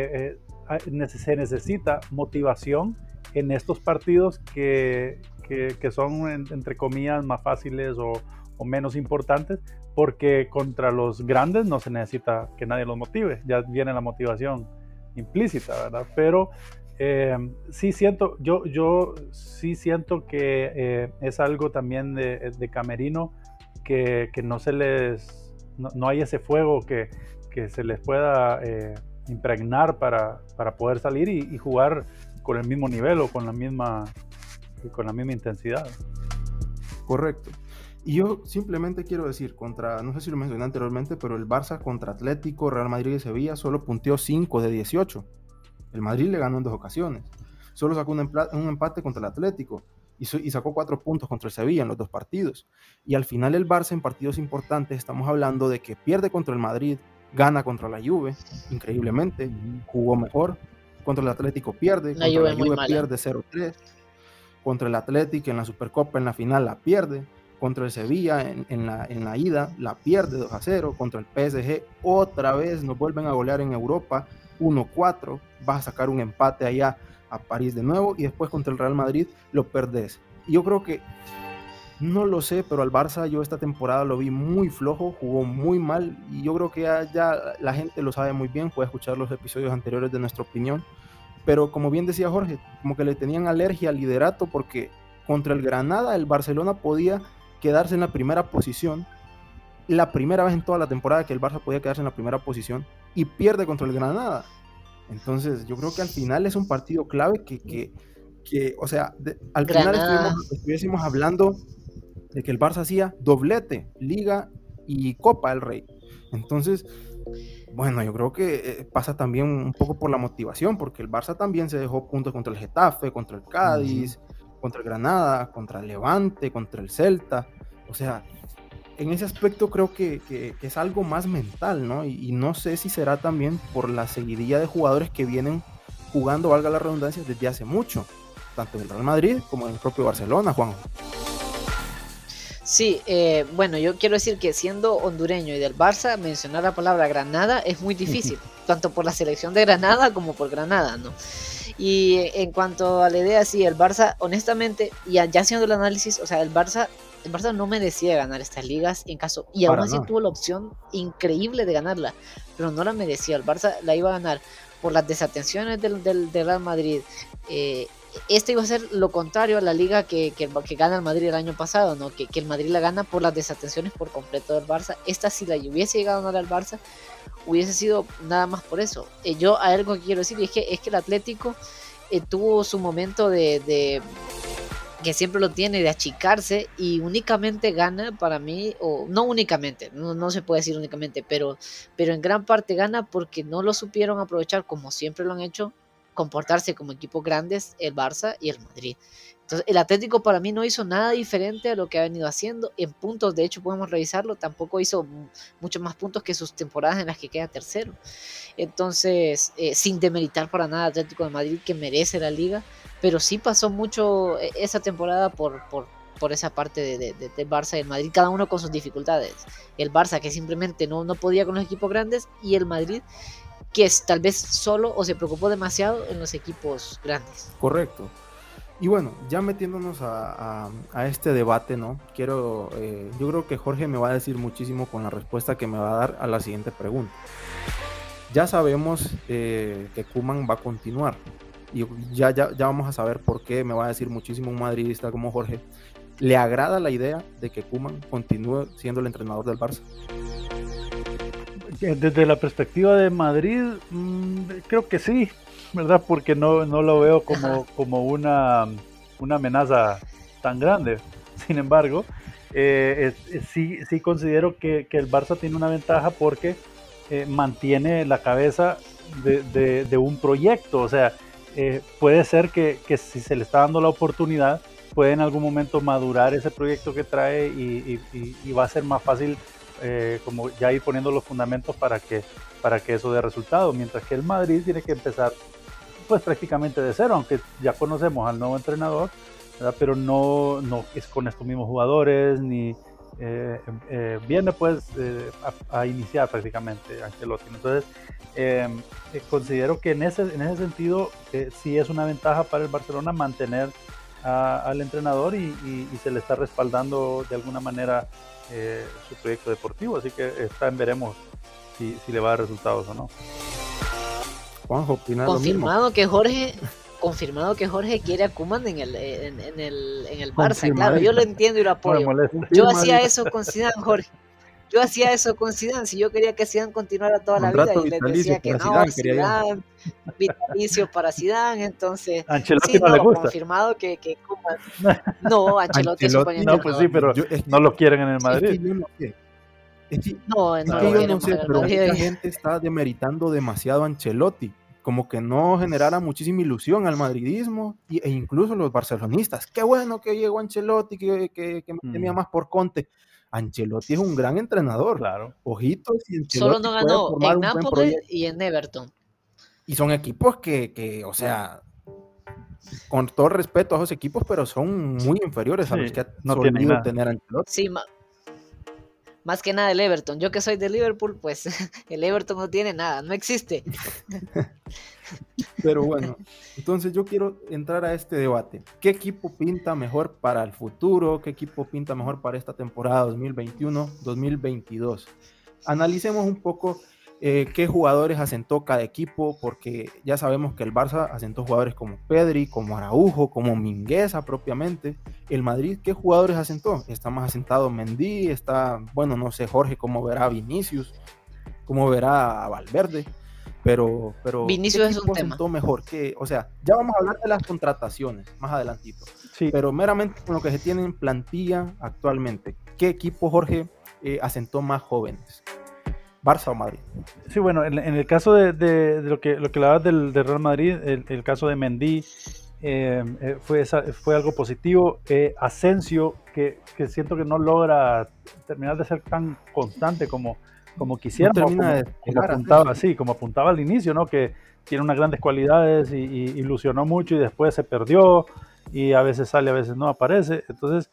se necesita motivación en estos partidos que son, entre comillas, más fáciles o menos importantes, porque contra los grandes no se necesita que nadie los motive, ya viene la motivación implícita, ¿verdad? Pero sí siento, yo sí siento que es algo también de camerino que no hay ese fuego que se les pueda impregnar para poder salir y jugar con el mismo nivel o con la misma intensidad. Correcto. Y yo simplemente quiero decir, no sé si lo mencioné anteriormente, pero el Barça contra Atlético, Real Madrid y Sevilla solo punteó 5 de 18. El Madrid le ganó en 2 ocasiones. Solo sacó un empate contra el Atlético y sacó 4 puntos contra el Sevilla en los 2 partidos. Y al final el Barça en partidos importantes estamos hablando de que pierde contra el Madrid, gana contra la Juve, increíblemente, jugó mejor. Contra el Atlético pierde, contra la Juve pierde 0-3. Contra el Atlético en la Supercopa en la final la pierde. Contra el Sevilla en la ida la pierde 2-0. Contra el PSG otra vez nos vuelven a golear en Europa 1-4. Vas a sacar un empate allá a París de nuevo y después contra el Real Madrid lo perdés. Y yo creo que, no lo sé, pero al Barça yo esta temporada lo vi muy flojo, jugó muy mal y yo creo que ya la gente lo sabe muy bien, puede escuchar los episodios anteriores de nuestra opinión, pero como bien decía Jorge, como que le tenían alergia al liderato porque contra el Granada el Barcelona podía quedarse en la primera posición, la primera vez en toda la temporada que el Barça podía quedarse en la primera posición y pierde contra el Granada. Entonces yo creo que al final es un partido clave que o sea, al final estuviésemos hablando de que el Barça hacía doblete, Liga y Copa del Rey. Entonces, bueno, yo creo que pasa también un poco por la motivación, porque el Barça también se dejó puntos contra el Getafe, contra el Cádiz, contra el Granada, contra el Levante, contra el Celta. O sea, en ese aspecto creo que es algo más mental, ¿no? Y no sé si será también por la seguidilla de jugadores que vienen jugando, valga la redundancia, desde hace mucho, tanto en el Real Madrid como en el propio Barcelona, Juan. Sí, bueno, yo quiero decir que siendo hondureño y del Barça, mencionar la palabra Granada es muy difícil, tanto por la selección de Granada como por Granada, ¿no? Y en cuanto a la idea, sí, el Barça, honestamente, ya haciendo el análisis, o sea, el Barça no merecía ganar estas ligas en caso, y aún así tuvo la opción increíble de ganarla, pero no la merecía. El Barça la iba a ganar por las desatenciones del Real Madrid. Esta iba a ser lo contrario a la liga que gana el Madrid el año pasado, ¿no? Que el Madrid la gana por las desatenciones por completo del Barça. Esta, si la hubiese llegado a ganar al Barça, hubiese sido nada más por eso. Yo algo que quiero decir es que el Atlético tuvo su momento de que siempre lo tiene, de achicarse, y únicamente gana para mí, o no únicamente, no se puede decir únicamente, pero en gran parte gana porque no lo supieron aprovechar como siempre lo han hecho, comportarse como equipos grandes el Barça y el Madrid. Entonces el Atlético para mí no hizo nada diferente a lo que ha venido haciendo en puntos. De hecho podemos revisarlo, tampoco hizo muchos más puntos que sus temporadas en las que queda tercero. Entonces sin demeritar para nada Atlético de Madrid, que merece la liga, pero sí pasó mucho esa temporada por esa parte de Barça y el Madrid, cada uno con sus dificultades. El Barça que simplemente no podía con los equipos grandes, y el Madrid que es tal vez solo o se preocupó demasiado en los equipos grandes. Correcto. Y bueno, ya metiéndonos a este debate, ¿no? Yo creo que Jorge me va a decir muchísimo con la respuesta que me va a dar a la siguiente pregunta. Ya sabemos que Koeman va a continuar, y ya vamos a saber por qué. Me va a decir muchísimo un madridista como Jorge. ¿Le agrada la idea de que Koeman continúe siendo el entrenador del Barça? Desde la perspectiva de Madrid, creo que sí, ¿verdad? Porque no lo veo como una amenaza tan grande. Sin embargo, sí considero que el Barça tiene una ventaja porque mantiene la cabeza de un proyecto. O sea, puede ser que si se le está dando la oportunidad, puede en algún momento madurar ese proyecto que trae y va a ser más fácil como ya ir poniendo los fundamentos para que eso dé resultado, mientras que el Madrid tiene que empezar pues prácticamente de cero, aunque ya conocemos al nuevo entrenador, ¿verdad? Pero no es con estos mismos jugadores, ni viene pues a iniciar prácticamente Ancelotti. Entonces considero que en ese sentido sí es una ventaja para el Barcelona mantener al entrenador y se le está respaldando de alguna manera su proyecto deportivo, así que veremos si le va a dar resultados o no. Juanjo, ¿opina confirmado que Jorge quiere a Koeman en el Barça, claro, yo lo entiendo y lo apoyo. Yo hacía eso con Zidane, Jorge. Yo hacía eso con Zidane, si yo quería que Zidane continuara toda la vida y les decía que no, Zidane, vitalicio para Zidane, entonces Ancelotti sí, no le gusta. Confirmado que Koeman, no, Ancelotti es un buen entrenador. No, pues sí, pero no lo quieren en el Madrid. Es que yo no sé, pero mucha gente está demeritando demasiado a Ancelotti, como que no generara muchísima ilusión al madridismo e incluso los barcelonistas. Qué bueno que llegó Ancelotti, que me tenía más por Conte. Ancelotti es un gran entrenador. Claro. Ojito, si Ancelotti solo no ganó en Nápoles y en Everton. Y son equipos que, o sea, con todo respeto a esos equipos, pero son muy inferiores a los que ha solido tener Ancelotti. Sí, más que nada el Everton. Yo que soy de Liverpool, pues el Everton no tiene nada, no existe. Pero bueno, entonces yo quiero entrar a este debate. ¿Qué equipo pinta mejor para el futuro? ¿Qué equipo pinta mejor para esta temporada 2021-2022? Analicemos un poco qué jugadores asentó cada equipo, porque ya sabemos que el Barça asentó jugadores como Pedri, como Araujo, como Mingueza propiamente. El Madrid, ¿qué jugadores asentó? Está más asentado Mendy, está, bueno, no sé, Jorge, cómo verá a Vinicius, cómo verá a Valverde, pero Vinicius es un tema mejor que, o sea, ya vamos a hablar de las contrataciones más adelantito, sí. Pero meramente con lo que se tiene en plantilla actualmente, ¿qué equipo, Jorge, asentó más jóvenes? ¿Barça o Madrid? Sí, bueno, en el caso de lo que hablabas del Real Madrid, el caso de Mendy fue algo positivo. Asensio, que siento que no logra terminar de ser tan constante como quisiéramos, como apuntaba al inicio, ¿no? Que tiene unas grandes cualidades y ilusionó mucho y después se perdió y a veces sale, a veces no aparece. Entonces,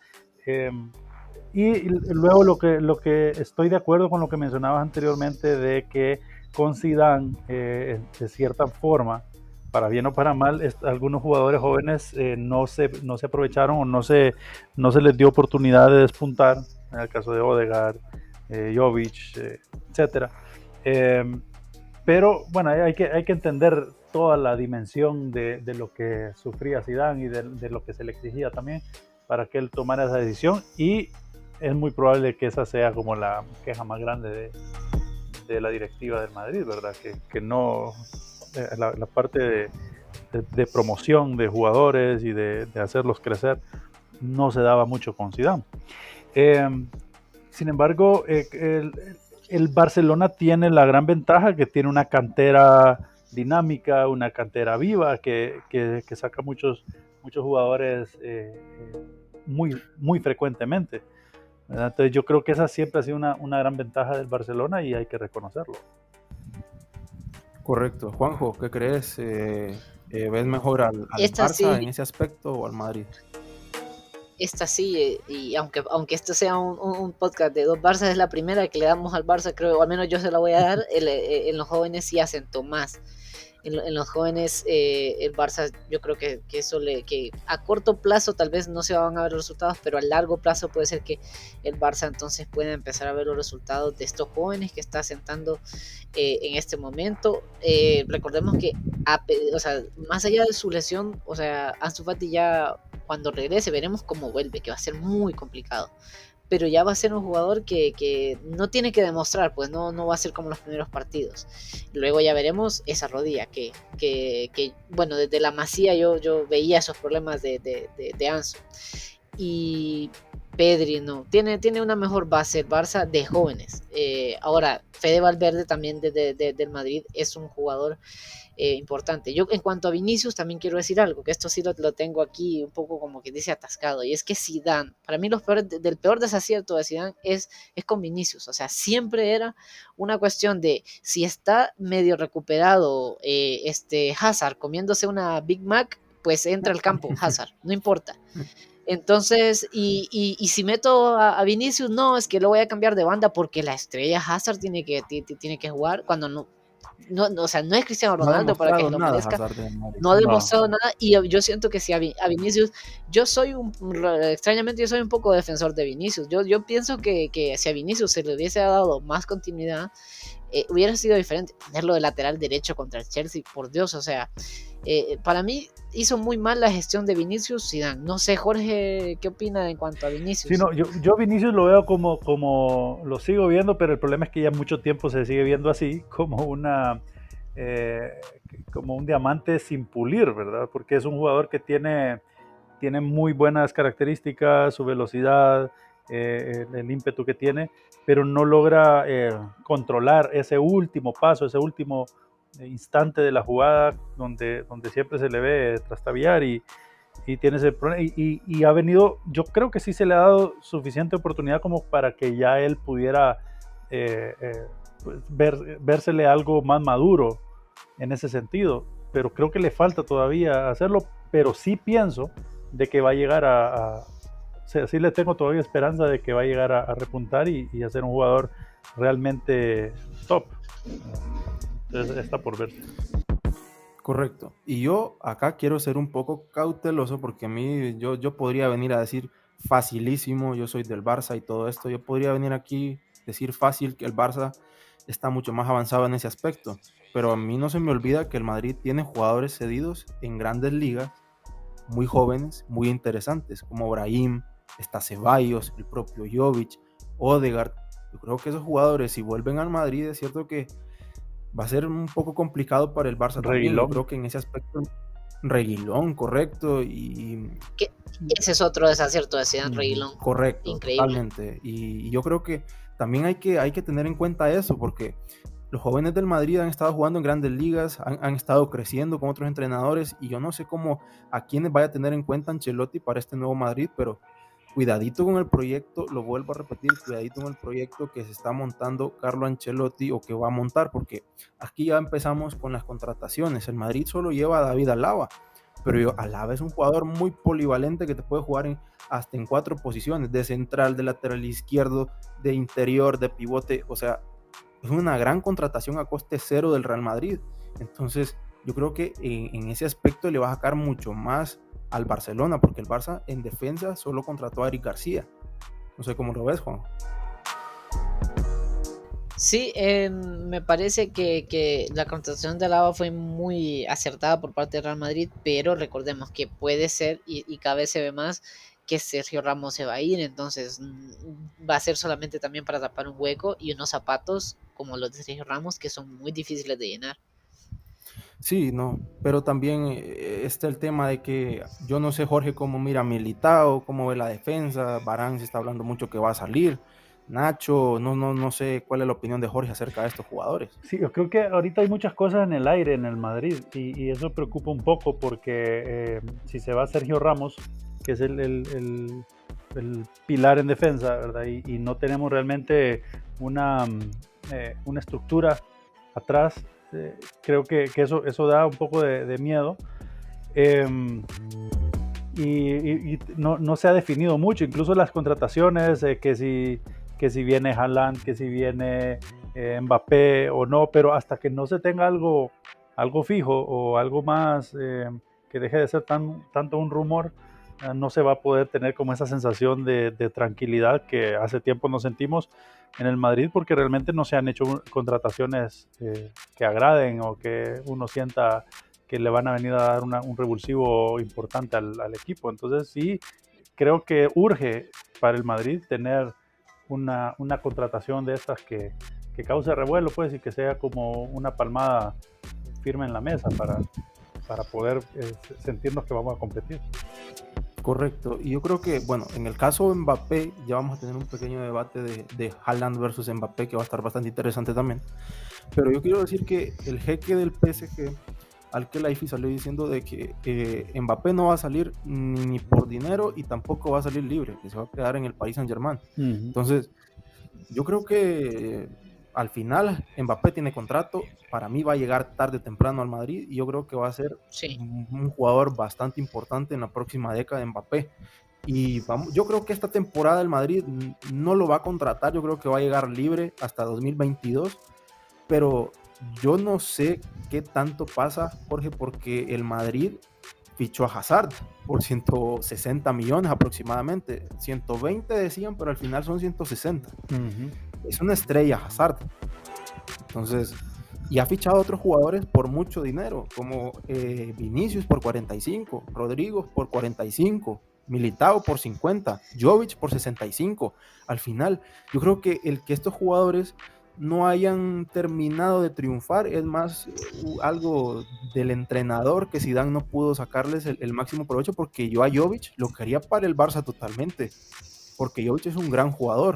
y luego lo que estoy de acuerdo con lo que mencionabas anteriormente de que con Zidane, de cierta forma, para bien o para mal, algunos jugadores jóvenes no se aprovecharon o no se les dio oportunidad de despuntar, en el caso de Odegaard, Jovic, etcétera. Pero bueno, hay que entender toda la dimensión de lo que sufría Zidane y de lo que se le exigía también para que él tomara esa decisión, y es muy probable que esa sea como la queja más grande de la directiva del Madrid, ¿verdad? Que no, la parte de promoción de jugadores y de hacerlos crecer no se daba mucho con Zidane. Sin embargo, el Barcelona tiene la gran ventaja que tiene una cantera dinámica, una cantera viva que saca muchos jugadores muy frecuentemente. Entonces yo creo que esa siempre ha sido una gran ventaja del Barcelona y hay que reconocerlo. Correcto. Juanjo, ¿qué crees? ¿Ves mejor al Barça sí, en ese aspecto o al Madrid? Esta sí, y aunque esto sea un podcast de dos Barças, es la primera que le damos al Barça, creo, o al menos yo se la voy a dar. En los jóvenes sí asentó más. En los jóvenes el Barça, yo creo que eso que a corto plazo tal vez no se van a ver los resultados, pero a largo plazo puede ser que el Barça entonces pueda empezar a ver los resultados de estos jóvenes que está asentando en este momento. Recordemos que o sea, más allá de su lesión, o sea, Ansu Fati ya cuando regrese veremos cómo vuelve, que va a ser muy complicado, pero ya va a ser un jugador que no tiene que demostrar, pues no va a ser como los primeros partidos. Luego ya veremos esa rodilla que bueno, desde la Masía yo veía esos problemas de Ansu, y Pedri, no. Tiene una mejor base el Barça de jóvenes. Ahora, Fede Valverde también del Madrid es un jugador importante. Yo en cuanto a Vinicius también quiero decir algo, que esto sí lo tengo aquí un poco como que dice atascado, y es que Zidane, para mí del peor desacierto de Zidane es con Vinicius. O sea, siempre era una cuestión de si está medio recuperado Hazard comiéndose una Big Mac, pues entra al campo Hazard, no importa. Entonces, y si meto a Vinicius, no, es que lo voy a cambiar de banda porque la estrella Hazard tiene que jugar cuando no, o sea, no es Cristiano Ronaldo para que se lo merezca, no ha demostrado nada, y yo siento que si a Vinicius, extrañamente yo soy un poco defensor de Vinicius, yo pienso que si a Vinicius se le hubiese dado más continuidad, hubiera sido diferente. Ponerlo de lateral derecho contra el Chelsea, por Dios, o sea, para mí hizo muy mal la gestión de Vinicius Zidane. No sé, Jorge, ¿qué opina en cuanto a Vinicius? Sí, no, yo Vinicius lo veo como lo sigo viendo, pero el problema es que ya mucho tiempo se sigue viendo así, como un diamante sin pulir, ¿verdad? Porque es un jugador que tiene muy buenas características, su velocidad, el ímpetu que tiene, pero no logra controlar ese último paso, ese último instante de la jugada donde siempre se le ve trastabillar y tiene ese problema, y ha venido, yo creo que sí se le ha dado suficiente oportunidad como para que ya él pudiera pues vérsele algo más maduro en ese sentido, pero creo que le falta todavía hacerlo, pero sí pienso de que va a llegar o sea, sí le tengo todavía esperanza de que va a llegar a repuntar y a ser un jugador realmente top. Entonces está por verse. Correcto. Y yo acá quiero ser un poco cauteloso porque a mí, yo podría venir a decir facilísimo, yo soy del Barça y todo esto, yo podría venir aquí decir fácil que el Barça está mucho más avanzado en ese aspecto, pero a mí no se me olvida que el Madrid tiene jugadores cedidos en grandes ligas, muy jóvenes, muy interesantes, como Brahim, está Ceballos, el propio Jovic, Odegaard. Yo creo que esos jugadores, si vuelven al Madrid, es cierto que va a ser un poco complicado para el Barça también. Yo creo que en ese aspecto Reguilón, correcto, ese es otro desacierto de Zidane, Reguilón. Correcto, increíble. Totalmente. Y yo creo que también hay que tener en cuenta eso, porque los jóvenes del Madrid han estado jugando en grandes ligas, han estado creciendo con otros entrenadores, y yo no sé a quiénes vaya a tener en cuenta Ancelotti para este nuevo Madrid, pero cuidadito con el proyecto, lo vuelvo a repetir, cuidadito con el proyecto que se está montando Carlo Ancelotti o que va a montar, porque aquí ya empezamos con las contrataciones. El Madrid solo lleva a David Alaba, pero Alaba es un jugador muy polivalente que te puede jugar hasta en 4 posiciones, de central, de lateral izquierdo, de interior, de pivote. O sea, es una gran contratación a coste cero del Real Madrid. Entonces yo creo que en ese aspecto le va a sacar mucho más al Barcelona, porque el Barça en defensa solo contrató a Eric García. No sé cómo lo ves, Juan. Sí, me parece que la contratación de Alaba fue muy acertada por parte del Real Madrid, pero recordemos que puede ser, y cada vez se ve más, que Sergio Ramos se va a ir, entonces va a ser solamente también para tapar un hueco y unos zapatos como los de Sergio Ramos que son muy difíciles de llenar. Sí, no, pero también está el tema de que yo no sé, Jorge, cómo mira Militao, cómo ve la defensa. Varane se está hablando mucho que va a salir. Nacho, no sé cuál es la opinión de Jorge acerca de estos jugadores. Sí, yo creo que ahorita hay muchas cosas en el aire en el Madrid y eso preocupa un poco porque si se va Sergio Ramos, que es el pilar en defensa, ¿verdad? Y no tenemos realmente una estructura atrás. Creo que eso da un poco de miedo y no se ha definido mucho, incluso las contrataciones, que si viene Haaland, que si viene Mbappé o no, pero hasta que no se tenga algo fijo o algo más que deje de ser tanto un rumor, no se va a poder tener como esa sensación de tranquilidad que hace tiempo nos sentimos en el Madrid, porque realmente no se han hecho contrataciones que agraden o que uno sienta que le van a venir a dar un revulsivo importante al equipo. Entonces sí, creo que urge para el Madrid tener una contratación de estas que cause revuelo, pues, y que sea como una palmada firme en la mesa para poder sentirnos que vamos a competir. Correcto, y yo creo que, bueno, en el caso de Mbappé, ya vamos a tener un pequeño debate de Haaland versus Mbappé, que va a estar bastante interesante también, pero yo quiero decir que el jeque del PSG, Al-Khelaifi, salió diciendo de que Mbappé no va a salir ni por dinero y tampoco va a salir libre, que se va a quedar en el Paris Saint-Germain. Entonces, yo creo que al final Mbappé tiene contrato, para mí va a llegar tarde o temprano al Madrid y yo creo que va a ser un jugador bastante importante en la próxima década de Mbappé. Y yo creo que esta temporada el Madrid no lo va a contratar, yo creo que va a llegar libre hasta 2022, pero yo no sé qué tanto pasa, Jorge, porque el Madrid fichó a Hazard por 160 millones aproximadamente, 120 decían, pero al final son 160. Es una estrella Hazard. Entonces, y ha fichado a otros jugadores por mucho dinero, como Vinicius por 45, Rodrigo por 45, Militao por 50, Jovic por 65. Al final, yo creo que el que estos jugadores no hayan terminado de triunfar es más algo del entrenador, que Zidane no pudo sacarles el máximo provecho, porque yo a Jovic lo quería para el Barça totalmente, porque Jovic es un gran jugador.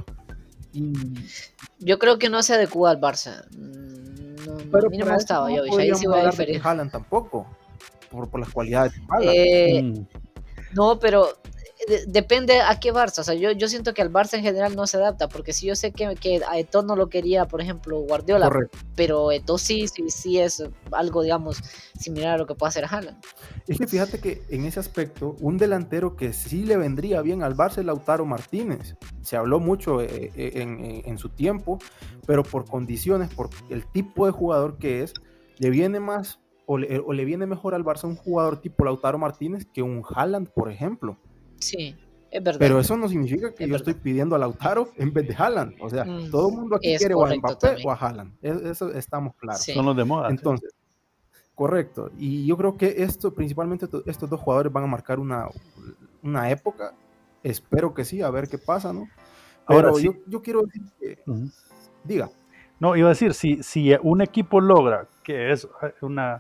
Yo creo que no se adecua al Barça. Pero a mí no me gustaba Jovic. Ahí sí voy a diferir. Haaland tampoco, por las cualidades de Haaland. No, pero depende a qué Barça. O sea, yo siento que al Barça en general no se adapta, porque si yo sé que a Eto'o no lo quería, por ejemplo, Guardiola. Correcto. Pero Eto'o sí es algo, digamos, similar a lo que puede hacer Haaland. Es que fíjate que en ese aspecto, un delantero que sí le vendría bien al Barça es Lautaro Martínez. Se habló mucho en su tiempo, pero por condiciones, por el tipo de jugador que es, le viene más o le viene mejor al Barça un jugador tipo Lautaro Martínez que un Haaland, por ejemplo. Sí, es verdad. Pero eso no significa que yo estoy pidiendo a Lautaro en vez de Haaland. O sea, todo el mundo aquí quiere o a Mbappé también, o a Haaland. Eso estamos claros. Sí. Son los de moda. Entonces, correcto. Y yo creo que principalmente estos dos jugadores van a marcar una época. Espero que sí, a ver qué pasa, ¿no? Pero ahora, yo quiero decir que... Diga. No, iba a decir, si un equipo logra, que es una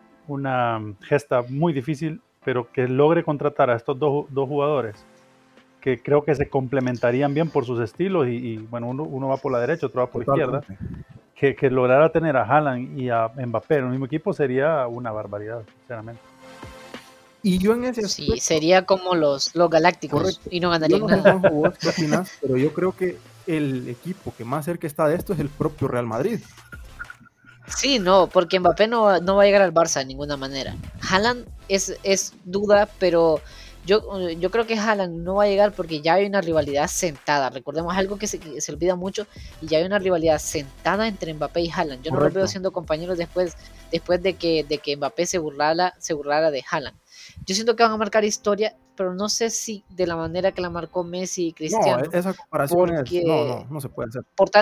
gesta muy difícil, pero que logre contratar a estos dos jugadores, que creo que se complementarían bien por sus estilos, y bueno, uno va por la derecha, otro va por la izquierda, que lograra tener a Haaland y a Mbappé en el mismo equipo sería una barbaridad, sinceramente. Y yo en ese aspecto, sí, sería como los Galácticos. Correcto. Y no ganarían nada. ¿Qué opinas? Pero yo creo que el equipo que más cerca está de esto es el propio Real Madrid. Sí, no, porque Mbappé no va a llegar al Barça de ninguna manera. Haaland es duda, pero yo creo que Haaland no va a llegar porque ya hay una rivalidad sentada. Recordemos algo que se olvida mucho, y ya hay una rivalidad sentada entre Mbappé y Haaland. Yo no los veo siendo compañeros después de que Mbappé se burlara de Haaland. Yo siento que van a marcar historia, pero no sé si de la manera que la marcó Messi y Cristiano. No, esa comparación no se puede hacer. Por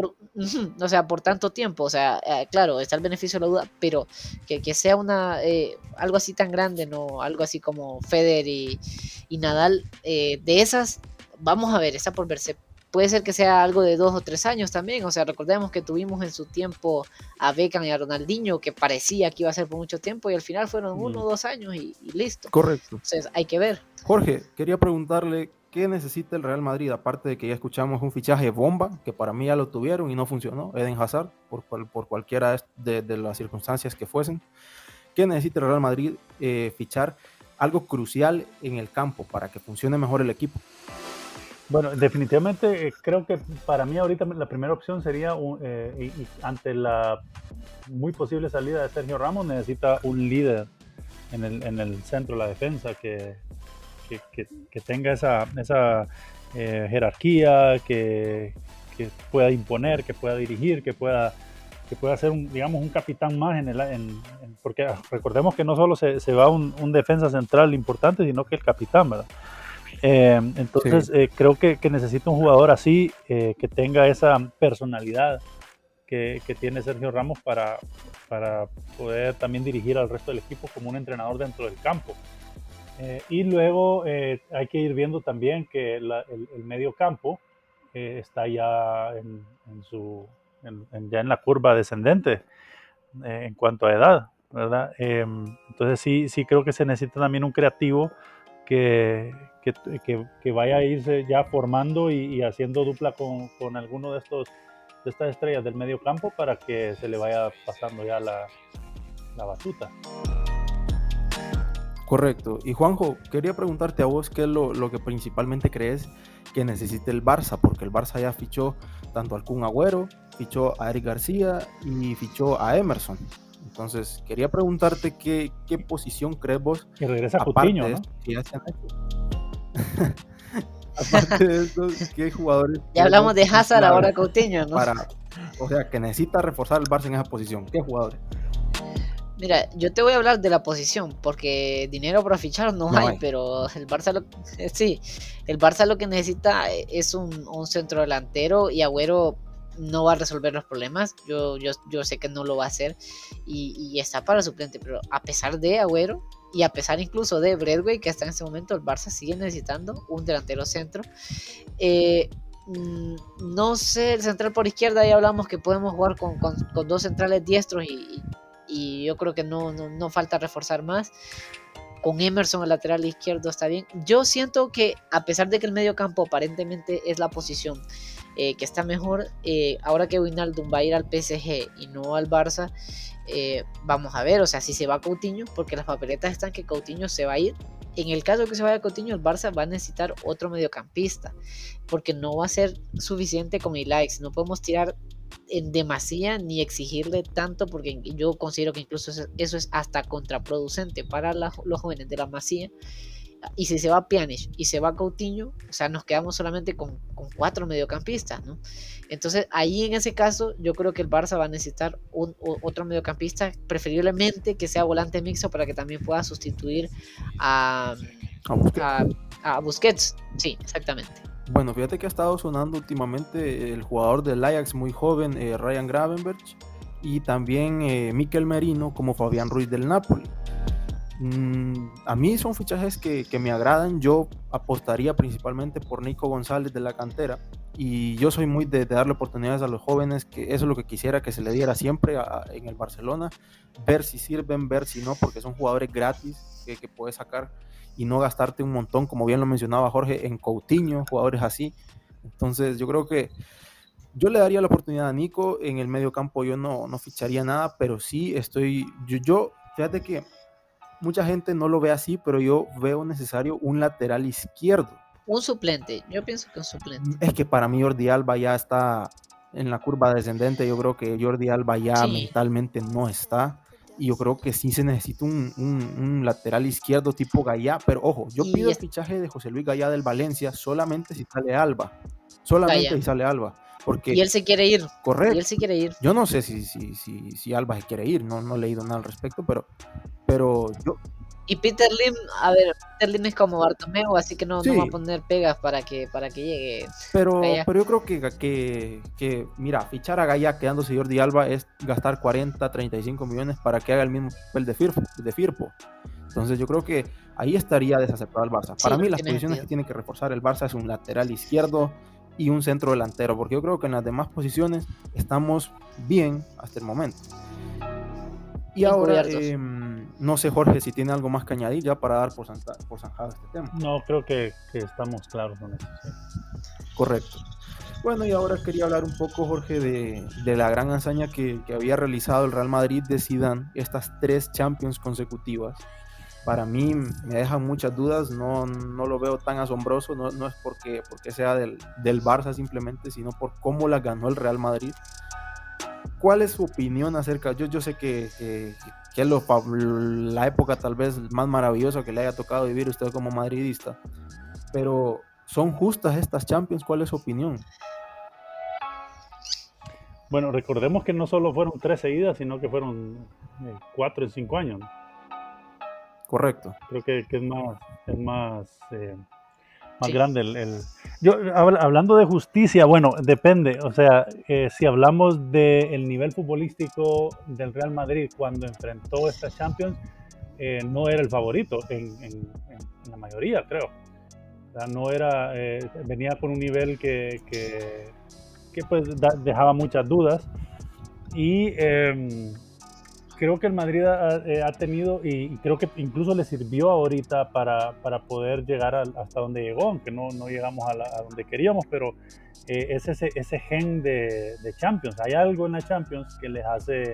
tanto tiempo, o sea, claro, está el beneficio de la duda, pero que sea algo así tan grande, no, algo así como Federer y Nadal, de esas, vamos a ver, está por verse. Puede ser que sea algo de 2 o 3 años también. O sea, recordemos que tuvimos en su tiempo a Beckham y a Ronaldinho, que parecía que iba a ser por mucho tiempo, y al final fueron 1 o 2 años y listo. Correcto. Entonces hay que ver. Jorge, quería preguntarle qué necesita el Real Madrid, aparte de que ya escuchamos un fichaje bomba, que para mí ya lo tuvieron y no funcionó, Eden Hazard, por cualquiera de las circunstancias que fuesen. ¿Qué necesita el Real Madrid fichar? Algo crucial en el campo para que funcione mejor el equipo. Bueno, definitivamente creo que para mí ahorita la primera opción sería, ante la muy posible salida de Sergio Ramos, necesita un líder en el centro de la defensa que tenga esa jerarquía, que pueda imponer, que pueda dirigir, que pueda ser un capitán más porque recordemos que no solo se va un defensa central importante, sino que el capitán, ¿verdad? Entonces sí. Creo que necesita un jugador así, que tenga esa personalidad que tiene Sergio Ramos para poder también dirigir al resto del equipo como un entrenador dentro del campo. Y luego hay que ir viendo también que el medio campo está ya ya en la curva descendente en cuanto a edad, ¿verdad? Entonces sí creo que se necesita también un creativo que vaya a irse ya formando y haciendo dupla con alguno de estas estrellas del medio campo para que se le vaya pasando ya la batuta. Correcto. Y Juanjo, quería preguntarte a vos qué es lo que principalmente crees que necesita el Barça, porque el Barça ya fichó tanto al Kun Agüero, fichó a Eric García y fichó a Emerson. Entonces, quería preguntarte qué posición crees vos. Que regresa Coutinho, ¿no? Que ya se han hecho. Aparte de esto, ¿qué jugadores? Ya hablamos de Hazard, ahora Coutinho, ¿no? O sea, que necesita reforzar el Barça en esa posición. ¿Qué jugadores? Mira, yo te voy a hablar de la posición, porque dinero para fichar no hay, pero el Barça el Barça lo que necesita es un centro delantero, y Agüero no va a resolver los problemas. Yo sé que no lo va a hacer, y está para suplente, pero a pesar de Agüero y a pesar incluso de Braithwaite, que está en este momento, el Barça sigue necesitando un delantero centro. No sé, el central por izquierda, ya hablamos que podemos jugar con dos centrales diestros, y yo creo que no falta reforzar más. Con Emerson al lateral izquierdo está bien. Yo siento que, a pesar de que el medio campo aparentemente es la posición que está mejor, ahora que Wijnaldum va a ir al PSG y no al Barça, vamos a ver, o sea, si se va Coutinho, porque las papeletas están que Coutinho se va a ir. En el caso de que se vaya Coutinho, el Barça va a necesitar otro mediocampista, porque no va a ser suficiente con Ilaix. No podemos tirar en demasía ni exigirle tanto, porque yo considero que incluso eso es hasta contraproducente para los jóvenes de la Masía. Y si se va Pjanic y se va Coutinho, o sea, nos quedamos solamente con 4 mediocampistas, ¿no? Entonces ahí, en ese caso, yo creo que el Barça va a necesitar otro mediocampista, preferiblemente que sea volante mixto, para que también pueda sustituir a Busquets. Sí, exactamente. Bueno, fíjate que ha estado sonando últimamente el jugador del Ajax muy joven, Ryan Gravenberch, y también Mikel Merino como Fabián Ruiz del Napoli. A mí son fichajes que me agradan. Yo apostaría principalmente por Nico González de la cantera, y yo soy muy de darle oportunidades a los jóvenes, que eso es lo que quisiera que se le diera siempre en el Barcelona, ver si sirven, ver si no, porque son jugadores gratis que puedes sacar y no gastarte un montón, como bien lo mencionaba Jorge, en Coutinho, jugadores así. Entonces yo creo que yo le daría la oportunidad a Nico. En el medio campo yo no ficharía nada, pero sí yo fíjate que mucha gente no lo ve así, pero yo veo necesario un lateral izquierdo. Un suplente, yo pienso que un suplente. Es que para mí Jordi Alba ya está en la curva descendente. Yo creo que Jordi Alba ya mentalmente no está, y yo creo que sí se necesita un lateral izquierdo tipo Gallá. Pero ojo, yo pido el fichaje de José Luis Gallá del Valencia solamente si sale Alba. Solamente si sale Alba. Porque, y él se quiere ir. Correcto. Y él se quiere ir. Yo no sé si Alba se quiere ir, no he leído nada al respecto, pero yo... Y Peter Lim es como Bartomeu, así que no va a poner pegas para que llegue. Pero yo creo que mira, fichar a Gallá quedándose Jordi Alba es gastar 40, 35 millones para que haga el mismo papel de Firpo. Entonces yo creo que ahí estaría desacertado el Barça. Para mí las posiciones que tiene que reforzar el Barça es un lateral izquierdo y un centro delantero, porque yo creo que en las demás posiciones estamos bien hasta el momento. Y ahora, no sé, Jorge, si tiene algo más que añadir ya para dar por zanjado este tema. No, creo que estamos claros con eso. Sí. Correcto. Bueno, y ahora quería hablar un poco, Jorge, de la gran hazaña que había realizado el Real Madrid de Zidane, estas 3 Champions consecutivas. Para mí me dejan muchas dudas, no lo veo tan asombroso, no es porque sea del Barça simplemente, sino por cómo la ganó el Real Madrid. ¿Cuál es su opinión acerca? Yo sé que es la época tal vez más maravillosa que le haya tocado vivir usted como madridista, pero ¿son justas estas Champions? ¿Cuál es su opinión? Bueno, recordemos que no solo fueron 3 seguidas, sino que fueron 4 en 5 años. Correcto. Creo que es más grande yo hablando de justicia, bueno, depende, o sea, si hablamos del nivel futbolístico del Real Madrid cuando enfrentó esta Champions, no era el favorito en la mayoría, creo. O sea, no era, venía con un nivel que pues dejaba muchas dudas, y creo que el Madrid ha tenido, y creo que incluso le sirvió ahorita para poder llegar hasta donde llegó, aunque no llegamos a donde queríamos, pero es ese gen de Champions. Hay algo en la Champions que les hace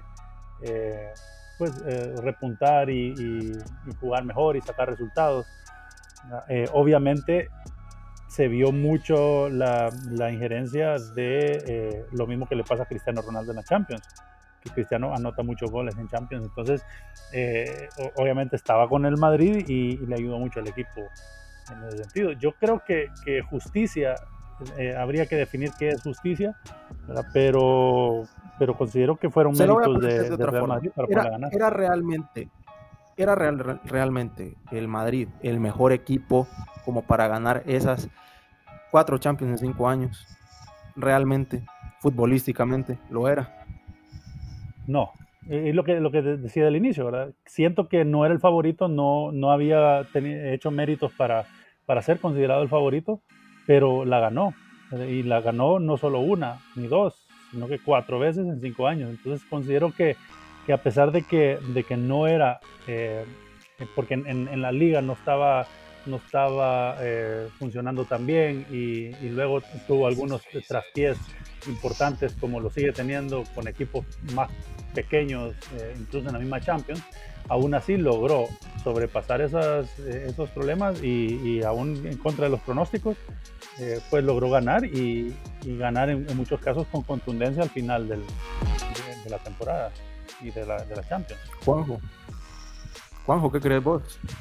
repuntar y jugar mejor y sacar resultados. Obviamente se vio mucho la injerencia de lo mismo que le pasa a Cristiano Ronaldo en la Champions, que Cristiano anota muchos goles en Champions. Entonces obviamente estaba con el Madrid y le ayudó mucho al equipo en ese sentido. Yo creo que justicia, habría que definir qué es justicia, ¿verdad? Pero considero que fueron méritos de Real Madrid para poder ganar. Era realmente el Madrid el mejor equipo como para ganar esas 4 Champions en 5 años. Realmente, futbolísticamente, lo era. No, es lo que decía del inicio, ¿verdad? Siento que no era el favorito, no había hecho méritos para ser considerado el favorito, pero la ganó. Y la ganó no solo una ni dos, sino que 4 veces en 5 años. Entonces considero que a pesar de que no era, porque en la liga no estaba funcionando tan bien y luego tuvo algunos traspiés importantes como lo sigue teniendo con equipos más pequeños, incluso en la misma Champions, aún así logró sobrepasar esos problemas y aún en contra de los pronósticos, pues logró ganar y ganar en muchos casos con contundencia al final de la temporada y de la Champions. Juanjo, ¿qué crees vos?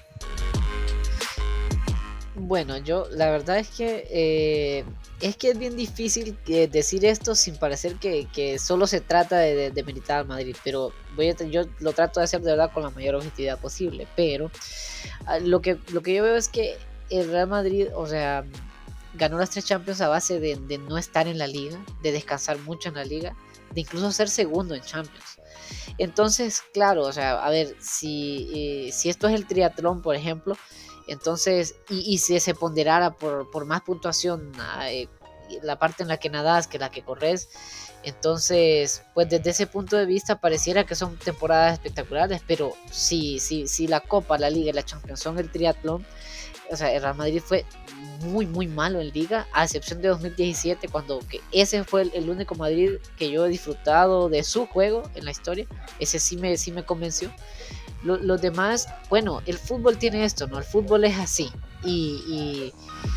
Bueno, yo la verdad es que es bien difícil decir esto sin parecer que solo se trata de demeritar al Madrid, pero yo lo trato de hacer de verdad con la mayor objetividad posible, pero lo que yo veo es que el Real Madrid, o sea, ganó las 3 Champions a base de no estar en la liga, de descansar mucho en la liga, de incluso ser segundo en Champions. Entonces, claro, o sea, a ver, si esto es el triatlón, por ejemplo, entonces, y si se ponderara por más puntuación la parte en la que nadas que la que corres, entonces, pues desde ese punto de vista pareciera que son temporadas espectaculares, pero si la Copa, la Liga y la Champions son el triatlón, o sea, el Real Madrid fue muy muy malo en Liga, a excepción de 2017, cuando que ese fue el único Madrid que yo he disfrutado de su juego en la historia. Ese sí me convenció. Los demás, bueno, el fútbol tiene esto, ¿no? El fútbol es así y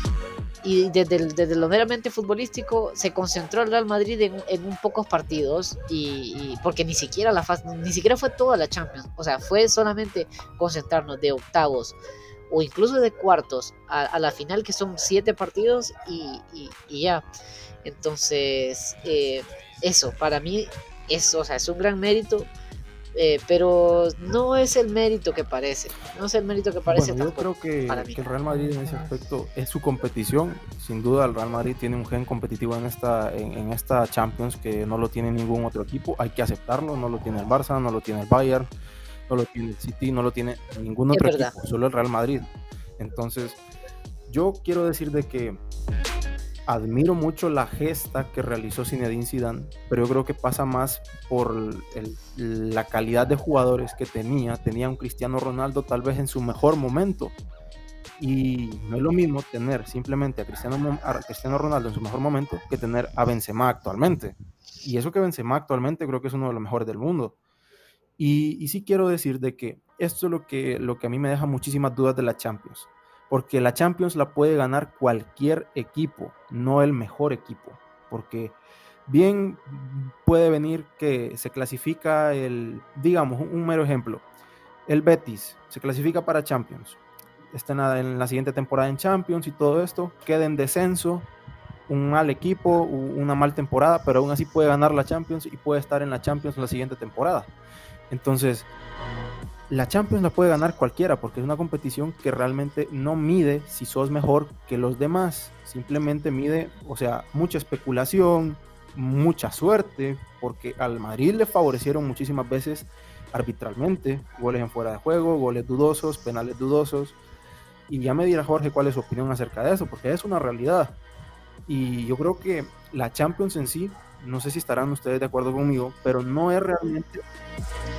desde lo meramente futbolístico se concentró el Real Madrid en un pocos partidos y porque ni siquiera fue toda la Champions, o sea, fue solamente concentrarnos de octavos o incluso de cuartos a la final, que son 7 partidos y ya. Entonces eso para mí es un gran mérito, pero no es el mérito que parece. Bueno, yo creo que el Real Madrid en ese aspecto es su competición. Sin duda el Real Madrid tiene un gen competitivo en esta Champions que no lo tiene ningún otro equipo. Hay que aceptarlo. No lo tiene el Barça, no lo tiene el Bayern, no lo tiene el City, no lo tiene ningún otro equipo, solo el Real Madrid. Entonces yo quiero decir de que admiro mucho la gesta que realizó Zinedine Zidane, pero yo creo que pasa más por la calidad de jugadores que tenía un Cristiano Ronaldo tal vez en su mejor momento, y no es lo mismo tener simplemente a Cristiano Ronaldo en su mejor momento que tener a Benzema actualmente, y eso que Benzema actualmente creo que es uno de los mejores del mundo. Y sí quiero decir de que esto es lo que a mí me deja muchísimas dudas de la Champions, porque la Champions la puede ganar cualquier equipo, no el mejor equipo, porque bien puede venir que se clasifica digamos, un mero ejemplo, el Betis se clasifica para Champions, está en la siguiente temporada en Champions y todo esto, queda en descenso, un mal equipo, una mal temporada, pero aún así puede ganar la Champions y puede estar en la Champions la siguiente temporada. Entonces, la Champions la puede ganar cualquiera porque es una competición que realmente no mide si sos mejor que los demás, simplemente mide, o sea, mucha especulación, mucha suerte, porque al Madrid le favorecieron muchísimas veces arbitralmente, goles en fuera de juego, goles dudosos, penales dudosos, y ya me dirá Jorge cuál es su opinión acerca de eso, porque es una realidad. Y yo creo que la Champions en sí, no sé si estarán ustedes de acuerdo conmigo, pero no es realmente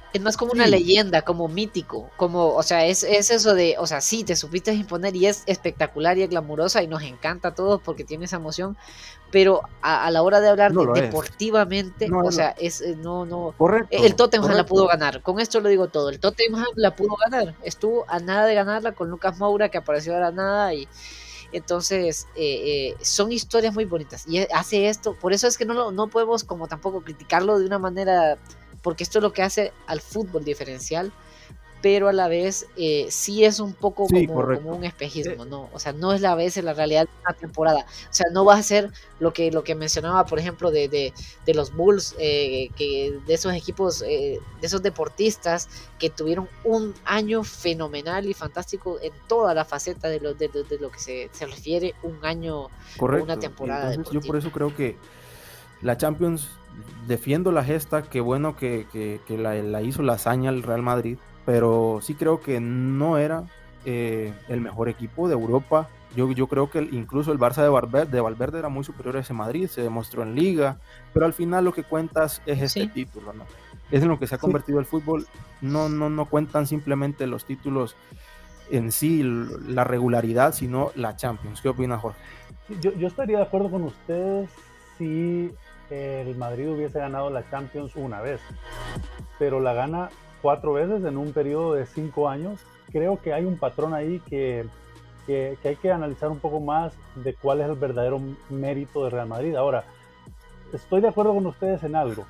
Es más como una leyenda, como mítico, como, o sea, es eso de, o sea, sí, te supiste imponer y es espectacular y es glamurosa y nos encanta a todos porque tiene esa emoción, pero a la hora de hablar No de lo es. deportivamente, No o es sea, no, correcto, el Tottenham la pudo correcto. ganar, con esto lo digo todo, el Tottenham la pudo ganar, estuvo a nada de ganarla con Lucas Moura que apareció de la nada y entonces son historias muy bonitas y hace esto, por eso es que no podemos como tampoco criticarlo de una manera, porque esto es lo que hace al fútbol diferencial, pero a la vez sí es un poco Sí, como un correcto. espejismo, ¿no? O sea, no es la vez en la realidad de una temporada. O sea, no va a ser lo que mencionaba, por ejemplo, de los Bulls, que de esos equipos, de esos deportistas que tuvieron un año fenomenal y fantástico en toda la faceta de lo que se refiere un año o una Correcto. Y temporada entonces yo por deportiva. eso creo que la Champions, defiendo la gesta, qué bueno que la hizo la hazaña el Real Madrid, pero sí creo que no era el mejor equipo de Europa. Yo creo que incluso el Barça de Valverde era muy superior a ese Madrid, se demostró en Liga, pero al final lo que cuentas es este Sí. título, ¿no? Es en lo que se ha convertido el fútbol, no cuentan simplemente los títulos en sí, la regularidad, sino la Champions. ¿Qué opina Jorge? Yo estaría de acuerdo con ustedes si el Madrid hubiese ganado la Champions una vez, pero la gana 4 veces en un periodo de 5 años. Creo que hay un patrón ahí que hay que analizar un poco más de cuál es el verdadero mérito de Real Madrid. Ahora, estoy de acuerdo con ustedes en algo.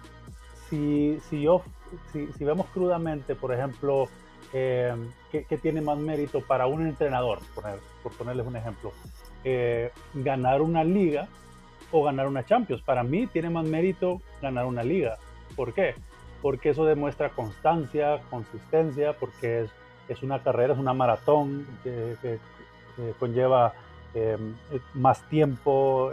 Si vemos crudamente, por ejemplo, ¿qué tiene más mérito para un entrenador, por ponerles un ejemplo? Ganar una liga o ganar una Champions. Para mí tiene más mérito ganar una liga. ¿Por qué? Porque eso demuestra constancia, consistencia, porque es una carrera, es una maratón que conlleva más tiempo,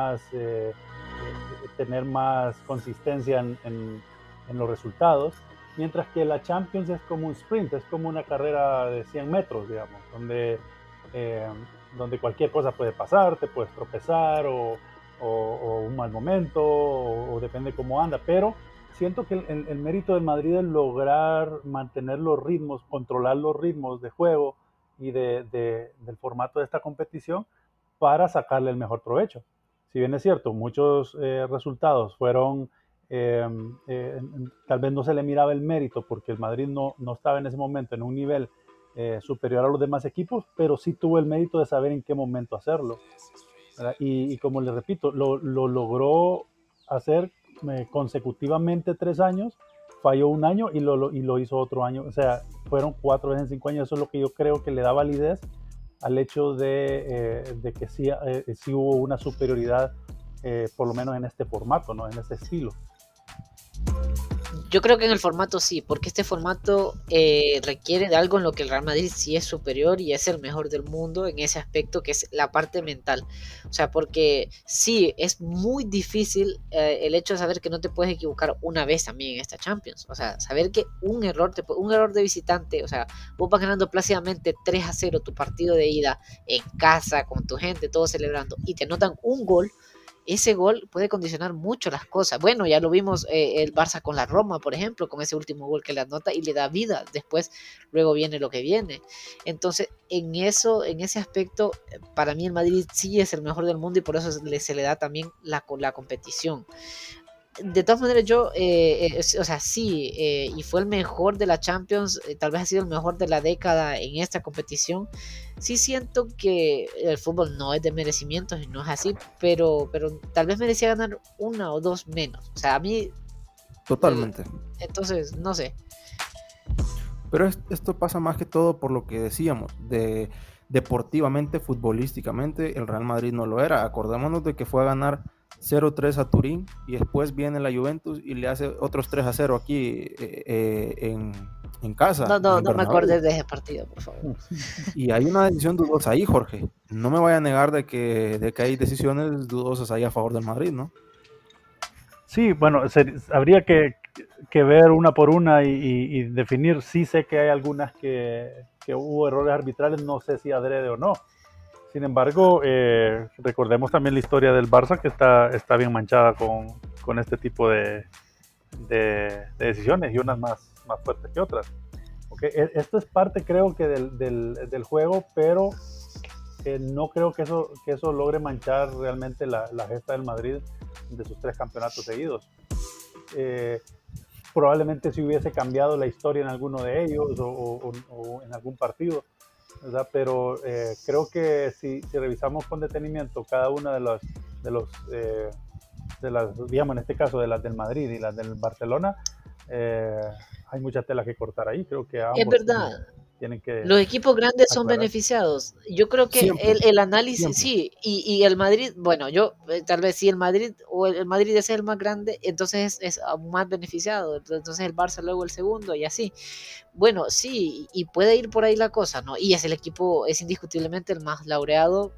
tener más consistencia en los resultados, mientras que la Champions es como un sprint, es como una carrera de 100 metros, digamos, eh, donde cualquier cosa puede pasar, te puedes tropezar o un mal momento, o depende cómo anda, pero siento que el mérito del Madrid es lograr mantener los ritmos, controlar los ritmos de juego y del formato de esta competición para sacarle el mejor provecho. Si bien es cierto, muchos resultados fueron, tal vez no se le miraba el mérito porque el Madrid no estaba en ese momento en un nivel superior a los demás equipos, pero sí tuvo el mérito de saber en qué momento hacerlo. Y como les repito, lo logró hacer consecutivamente 3 años, falló un año y lo hizo otro año. O sea, fueron 4 veces en 5 años. Eso es lo que yo creo que le da validez al hecho de que sí hubo una superioridad, por lo menos en este formato, ¿no? En este estilo. Yo creo que en el formato sí, porque este formato requiere de algo en lo que el Real Madrid sí es superior y es el mejor del mundo en ese aspecto que es la parte mental. O sea, porque sí, es muy difícil el hecho de saber que no te puedes equivocar una vez también en esta Champions. O sea, saber que un error de visitante, o sea, vos vas ganando plácidamente 3-0 tu partido de ida en casa, con tu gente, todos celebrando, y te anotan un gol. Ese gol puede condicionar mucho las cosas. Bueno, ya lo vimos el Barça con la Roma, por ejemplo, con ese último gol que le anota y le da vida. Después, luego viene lo que viene. Entonces, en ese aspecto, para mí el Madrid sí es el mejor del mundo y por eso se le da también la competición. De todas maneras, yo, o sea, sí, y fue el mejor de la Champions, tal vez ha sido el mejor de la década en esta competición. Sí siento que el fútbol no es de merecimientos y no es así, pero tal vez merecía ganar una o dos menos. O sea, a mí... Totalmente. Entonces, no sé. Pero esto pasa más que todo por lo que decíamos, deportivamente, futbolísticamente, el Real Madrid no lo era. Acordémonos de que fue a ganar 0-3 a Turín y después viene la Juventus y le hace otros 3-0 aquí en casa. No me acordé de ese partido, por favor. Y hay una decisión dudosa ahí, Jorge. No me vaya a negar de que hay decisiones dudosas ahí a favor del Madrid, ¿no? Sí, bueno, habría que ver una por una y definir. Sí sé que hay algunas que hubo errores arbitrales, no sé si adrede o no. Sin embargo, recordemos también la historia del Barça, que está bien manchada con este tipo de decisiones y unas más fuertes que otras. Okay. Esto es parte, creo que, del juego, pero no creo que eso logre manchar realmente la gesta del Madrid de sus 3 campeonatos seguidos. Probablemente si hubiese cambiado la historia en alguno de ellos o en algún partido, ¿verdad? Pero creo que si revisamos con detenimiento cada una de las, digamos, en este caso de las del Madrid y las del Barcelona, hay mucha tela que cortar ahí. Creo que ambos Es verdad. tienen que Los equipos grandes son beneficiados. Yo creo que el análisis, sí, y el Madrid, bueno, yo tal vez si el Madrid o el Madrid es el más grande, entonces es más beneficiado, entonces el Barça luego el segundo y así. Bueno, sí, y puede ir por ahí la cosa, ¿no? Y es el equipo, es indiscutiblemente el más laureado,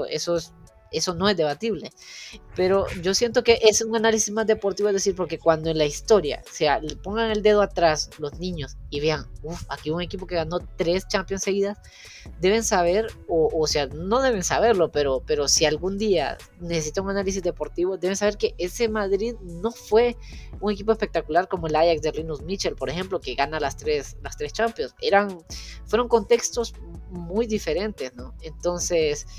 eso no es debatible, pero yo siento que es un análisis más deportivo, es decir, porque cuando en la historia, o sea, le pongan el dedo atrás los niños y vean, aquí un equipo que ganó 3 Champions seguidas, deben saber, o sea, no deben saberlo, pero si algún día necesitan un análisis deportivo, deben saber que ese Madrid no fue un equipo espectacular como el Ajax de Rinus Michel, por ejemplo, que gana las tres Champions, fueron contextos muy diferentes, ¿no? Entonces,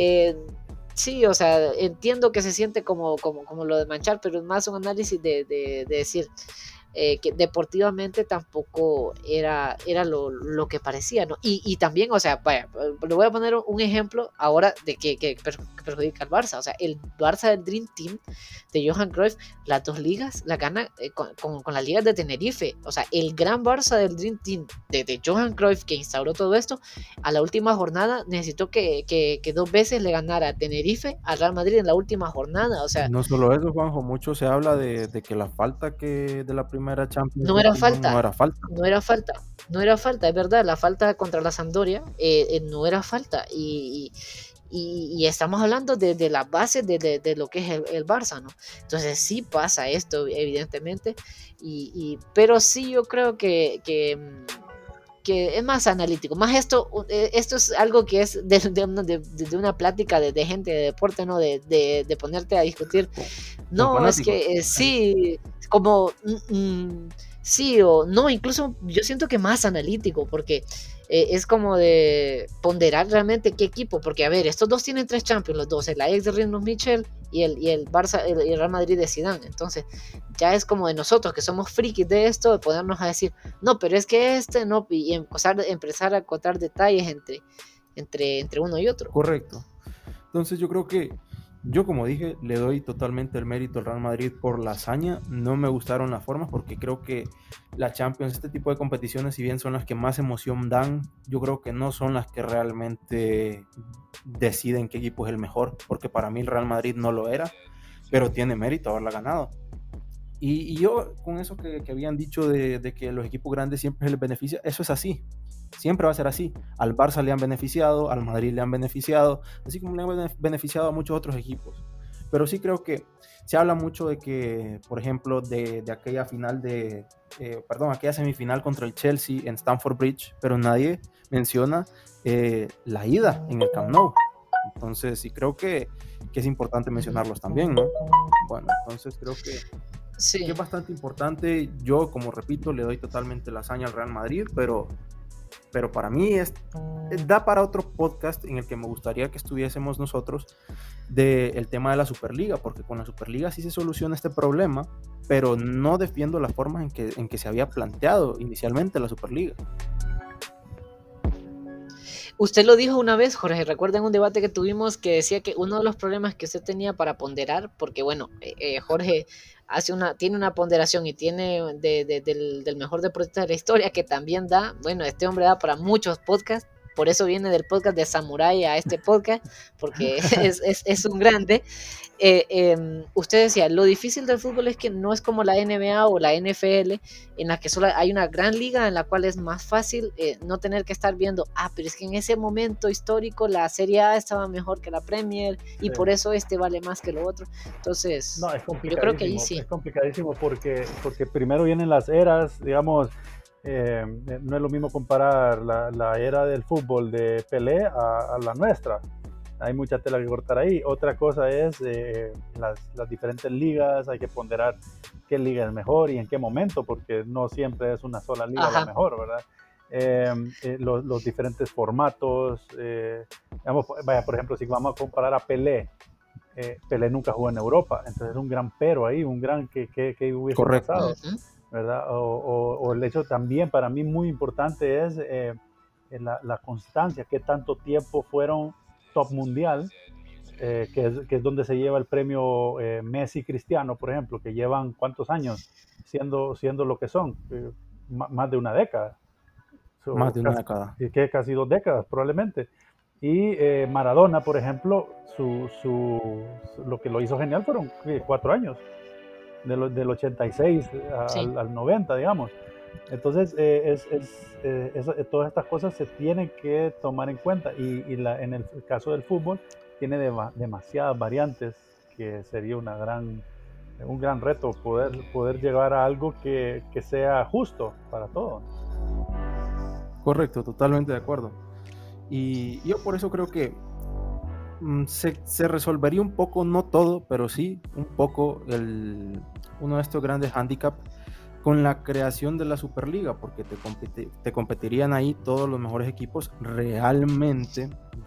sí, o sea, entiendo que se siente como lo de manchar, pero es más un análisis de decir que deportivamente tampoco era lo que parecía, ¿no? Y también, o sea, vaya, le voy a poner un ejemplo ahora de que perjudica al Barça. O sea, el Barça del Dream Team de Johan Cruyff, las 2 ligas la gana con las ligas de Tenerife. O sea, el gran Barça del Dream Team de Johan Cruyff, que instauró todo esto, a la última jornada necesitó que 2 veces le ganara a Tenerife al Real Madrid en la última jornada. O sea, no solo eso, Juanjo, mucho se habla de que la falta que de la primera Champions no era falta, no era falta, es verdad, la falta contra la Sampdoria no era falta, y estamos hablando de las bases de lo que es el Barça, ¿no? Entonces sí pasa esto, evidentemente, pero sí yo creo que es más analítico, más esto es algo que es de una plática de gente de deporte, ¿no? De ponerte a discutir. No, es que sí, como sí o no, incluso yo siento que más analítico, porque es como de ponderar realmente qué equipo, porque a ver, estos dos tienen 3 Champions, los dos, el Ajax de Rinus Michel y el Barça, el Real Madrid de Zidane. Entonces ya es como de nosotros que somos frikis de esto, de ponernos a decir, no, pero es que no, y empezar a acotar detalles entre uno y otro. Correcto. Entonces yo creo que yo, como dije, le doy totalmente el mérito al Real Madrid por la hazaña. No me gustaron las formas porque creo que la Champions, este tipo de competiciones, si bien son las que más emoción dan, yo creo que no son las que realmente deciden qué equipo es el mejor, porque para mí el Real Madrid no lo era, pero tiene mérito haberla ganado. Y yo, con eso que habían dicho de que los equipos grandes siempre se les beneficia, eso es así. Siempre va a ser así. Al Barça le han beneficiado, al Madrid le han beneficiado, así como le han beneficiado a muchos otros equipos. Pero sí creo que se habla mucho de que, por ejemplo, de aquella final aquella semifinal contra el Chelsea en Stamford Bridge, pero nadie menciona la ida en el Camp Nou. Entonces sí creo que es importante mencionarlos también, ¿no? Bueno, entonces creo que sí, que es bastante importante. Yo, como repito, le doy totalmente la hazaña al Real Madrid, pero para mí da para otro podcast en el que me gustaría que estuviésemos nosotros del tema de la Superliga, porque con la Superliga sí se soluciona este problema, pero no defiendo las formas en que se había planteado inicialmente la Superliga. Usted lo dijo una vez, Jorge, recuerden un debate que tuvimos que decía que uno de los problemas que usted tenía para ponderar, porque bueno, Jorge tiene una ponderación y tiene del mejor deportista de la historia, que también este hombre da para muchos podcasts, por eso viene del podcast de Samurai a este podcast, porque es un grande. Usted decía, lo difícil del fútbol es que no es como la NBA o la NFL, en la que solo hay una gran liga en la cual es más fácil no tener que estar viendo, pero es que en ese momento histórico la Serie A estaba mejor que la Premier y sí, por eso vale más que lo otro. Entonces, no, es complicadísimo, yo creo que ahí sí. Es complicadísimo porque primero vienen las eras, digamos. No es lo mismo comparar la era del fútbol de Pelé a la nuestra. hay mucha tela que cortar ahí. Otra cosa es las diferentes ligas, hay que ponderar qué liga es mejor y en qué momento, porque no siempre es una sola liga la mejor, ¿verdad? Los diferentes formatos, digamos, vaya, por ejemplo, si vamos a comparar a Pelé, Pelé nunca jugó en Europa, entonces es un gran pero ahí, un gran que hubiese pasado, ¿verdad? O el hecho también para mí muy importante es la constancia, que tanto tiempo fueron top mundial, que es donde se lleva el premio Messi Cristiano, por ejemplo, que llevan ¿cuántos años siendo lo que son? Más de una década. Más de una década. Casi 2 décadas probablemente. Y Maradona, por ejemplo, lo que lo hizo genial fueron 4 años, del 86 al 90, digamos. Entonces, todas estas cosas se tienen que tomar en cuenta y en el caso del fútbol tiene demasiadas variantes, que sería un gran reto poder llegar a algo que sea justo para todos. Correcto, totalmente de acuerdo. Y yo por eso creo que se resolvería un poco, no todo, pero sí un poco uno de estos grandes handicaps con la creación de la Superliga, porque te competirían ahí todos los mejores equipos realmente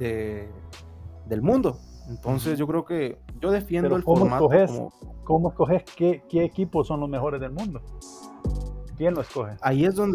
del mundo. Entonces yo creo que yo defiendo pero el formato. ¿Cómo escoges qué equipos son los mejores del mundo? ¿Quién lo escoge? Ahí es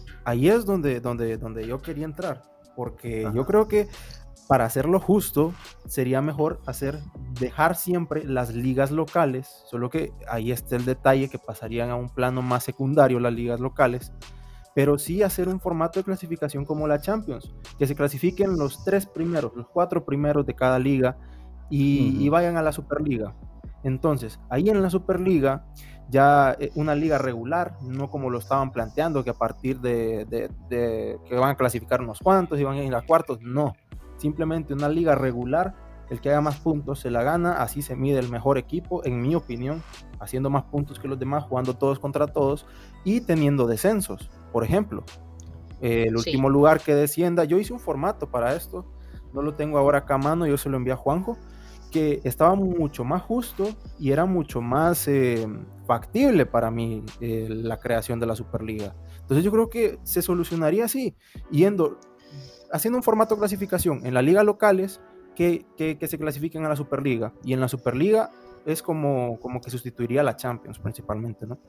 donde yo quería entrar, porque yo creo que para hacerlo justo sería mejor dejar siempre las ligas locales, solo que ahí está el detalle, que pasarían a un plano más secundario las ligas locales, pero sí hacer un formato de clasificación como la Champions, que se clasifiquen los 4 primeros de cada liga y vayan a la Superliga. Entonces, ahí en la Superliga ya una liga regular, no como lo estaban planteando, que a partir de que van a clasificar unos cuantos y van a ir a cuartos, no. Simplemente una liga regular, el que haga más puntos se la gana, así se mide el mejor equipo, en mi opinión, haciendo más puntos que los demás, jugando todos contra todos y teniendo descensos. Por ejemplo, el último lugar que descienda, yo hice un formato para esto, no lo tengo ahora acá a mano, yo se lo envié a Juanjo, que estaba mucho más justo y era mucho más factible para mí la creación de la Superliga. Entonces yo creo que se solucionaría así, haciendo un formato de clasificación en las ligas locales que se clasifiquen a la Superliga, y en la Superliga es como que sustituiría a la Champions principalmente, ¿no?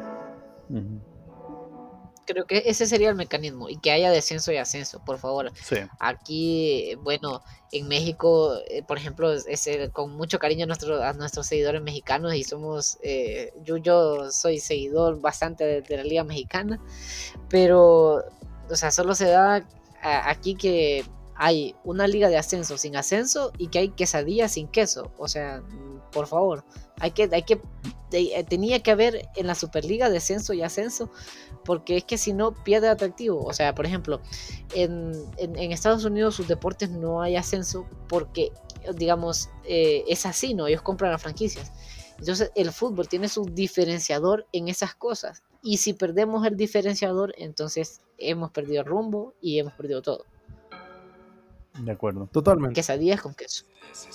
Creo que ese sería el mecanismo, y que haya descenso y ascenso, por favor. Sí. Aquí, bueno, en México, por ejemplo, con mucho cariño a nuestros seguidores mexicanos, y somos, yo soy seguidor bastante de la Liga Mexicana, pero, o sea, solo se da aquí que hay una liga de ascenso sin ascenso y que hay quesadillas sin queso. O sea, por favor, tenía que haber en la Superliga descenso y ascenso, porque es que si no pierde atractivo. O sea, por ejemplo, en Estados Unidos sus deportes no hay ascenso porque, digamos, es así, ¿no? Ellos compran las franquicias. Entonces el fútbol tiene su diferenciador en esas cosas, y si perdemos el diferenciador, entonces hemos perdido el rumbo y hemos perdido todo. De acuerdo. Totalmente. Quesadillas con queso.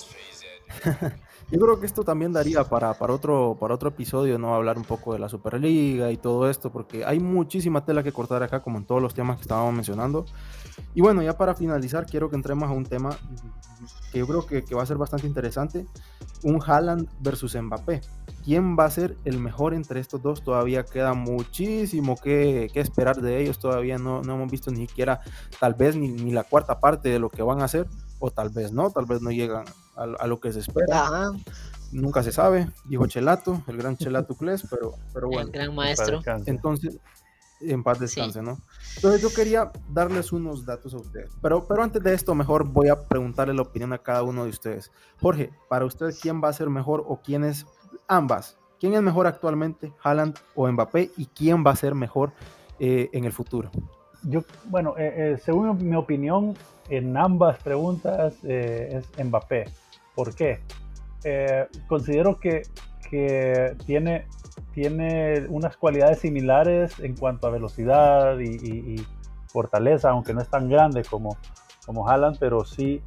Yo creo que esto también daría para otro episodio, ¿no? Hablar un poco de la Superliga y todo esto, porque hay muchísima tela que cortar acá, como en todos los temas que estábamos mencionando. Y bueno, ya para finalizar, quiero que entremos a un tema que yo creo que va a ser bastante interesante: un Haaland versus Mbappé. ¿Quién va a ser el mejor entre estos dos? Todavía queda muchísimo que esperar de ellos. Todavía no hemos visto ni siquiera, tal vez ni la cuarta parte de lo que van a hacer, o tal vez no llegan a lo que se espera. Ajá. Nunca se sabe, dijo Chelato, el gran Chelato Cles, pero bueno. El gran maestro. Entonces, en paz descanse, Sí. ¿no? Entonces yo quería darles unos datos a ustedes, pero antes de esto, mejor voy a preguntarle la opinión a cada uno de ustedes. Jorge, para usted, ¿quién va a ser mejor, o quién es ambas? ¿Quién es mejor actualmente, Haaland o Mbappé, y quién va a ser mejor en el futuro? Bueno, según mi opinión, en ambas preguntas es Mbappé. ¿Por qué? Considero que tiene unas cualidades similares en cuanto a velocidad y fortaleza, aunque no es tan grande como Haaland, pero sí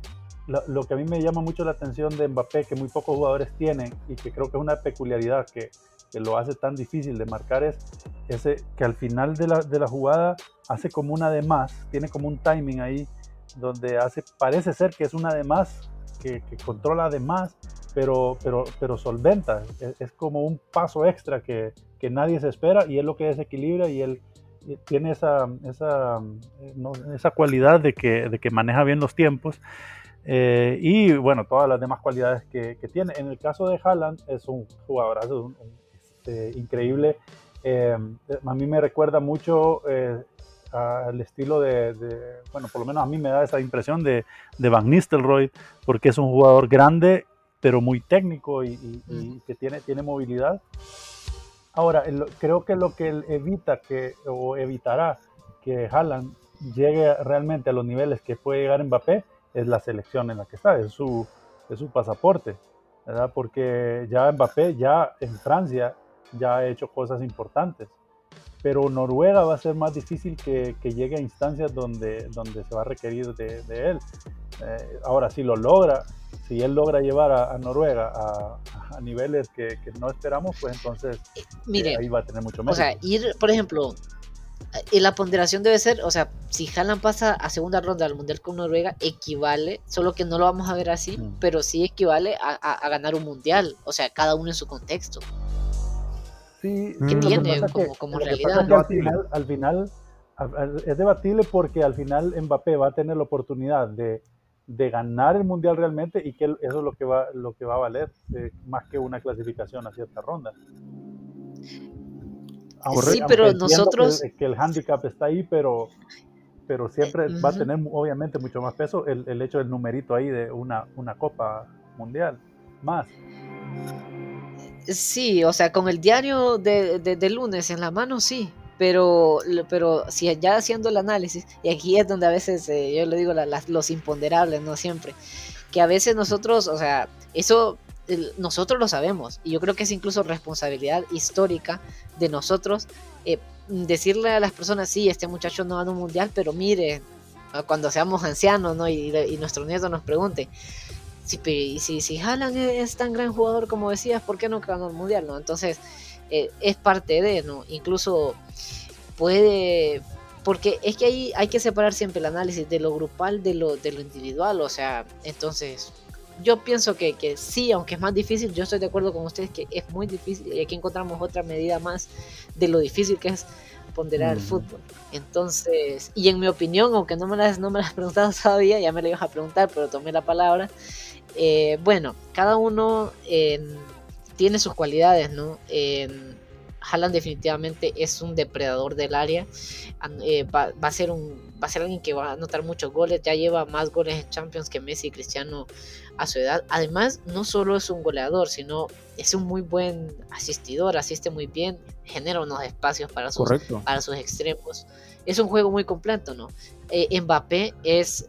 lo que a mí me llama mucho la atención de Mbappé, que muy pocos jugadores tienen, y que creo que es una peculiaridad que lo hace tan difícil de marcar, es ese que al final de la jugada hace como una de más, tiene como un timing ahí, donde parece ser que es una de más, que controla de más, pero solventa, es como un paso extra que nadie se espera, y es lo que desequilibra, y él tiene esa cualidad de que maneja bien los tiempos, y bueno, todas las demás cualidades que tiene. En el caso de Haaland, es un jugadorazo, increíble. A mí me recuerda mucho al estilo bueno, por lo menos a mí me da esa impresión de Van Nistelrooy, porque es un jugador grande, pero muy técnico y que tiene movilidad. Ahora, creo que lo que él evitará que Haaland llegue realmente a los niveles que puede llegar Mbappé es la selección en la que está, es su pasaporte, ¿verdad? Porque ya Mbappé, ya en Francia, ya ha hecho cosas importantes, pero Noruega va a ser más difícil que llegue a instancias donde se va a requerir de él. Ahora, si él logra llevar a Noruega a niveles que no esperamos, pues entonces ahí va a tener mucho mérito. O sea, por ejemplo, la ponderación debe ser, o sea, si Haaland pasa a segunda ronda del Mundial con Noruega, equivale, solo que no lo vamos a ver así, pero sí equivale a ganar un Mundial, o sea, cada uno en su contexto. Sí, que tiene como realidad. Al final es debatible, porque al final Mbappé va a tener la oportunidad de ganar el Mundial realmente, y que eso es lo que va a valer, más que una clasificación a cierta ronda. Sí, pero nosotros... Que el handicap está ahí, pero siempre va a tener obviamente mucho más peso el hecho del numerito ahí de una Copa Mundial más. Sí, o sea, con el diario de lunes en la mano, sí, pero si ya haciendo el análisis, y aquí es donde a veces yo le digo los imponderables, no siempre, que a veces nosotros, o sea, eso nosotros lo sabemos, y yo creo que es incluso responsabilidad histórica de nosotros decirle a las personas, sí, este muchacho no gana un mundial, pero mire, cuando seamos ancianos, ¿no? y nuestros nietos nos pregunten, si Haaland es tan gran jugador como decías, ¿por qué no ganó el mundial? ¿No? Entonces es parte de, ¿no? Incluso puede, porque es que ahí hay que separar siempre el análisis de lo grupal de lo individual, o sea, entonces yo pienso que sí, aunque es más difícil, yo estoy de acuerdo con ustedes que es muy difícil, y aquí encontramos otra medida más de lo difícil que es ponderar el fútbol. Entonces, y en mi opinión, aunque no me las has preguntado todavía, ya me lo ibas a preguntar, pero tomé la palabra. Bueno, cada uno tiene sus cualidades, ¿no? Haaland definitivamente es un depredador del área, va a ser alguien que va a anotar muchos goles, ya lleva más goles en Champions que Messi y Cristiano a su edad. Además, no solo es un goleador, sino es un muy buen asistidor, asiste muy bien, genera unos espacios para sus extremos. Es un juego muy completo, ¿no? Mbappé es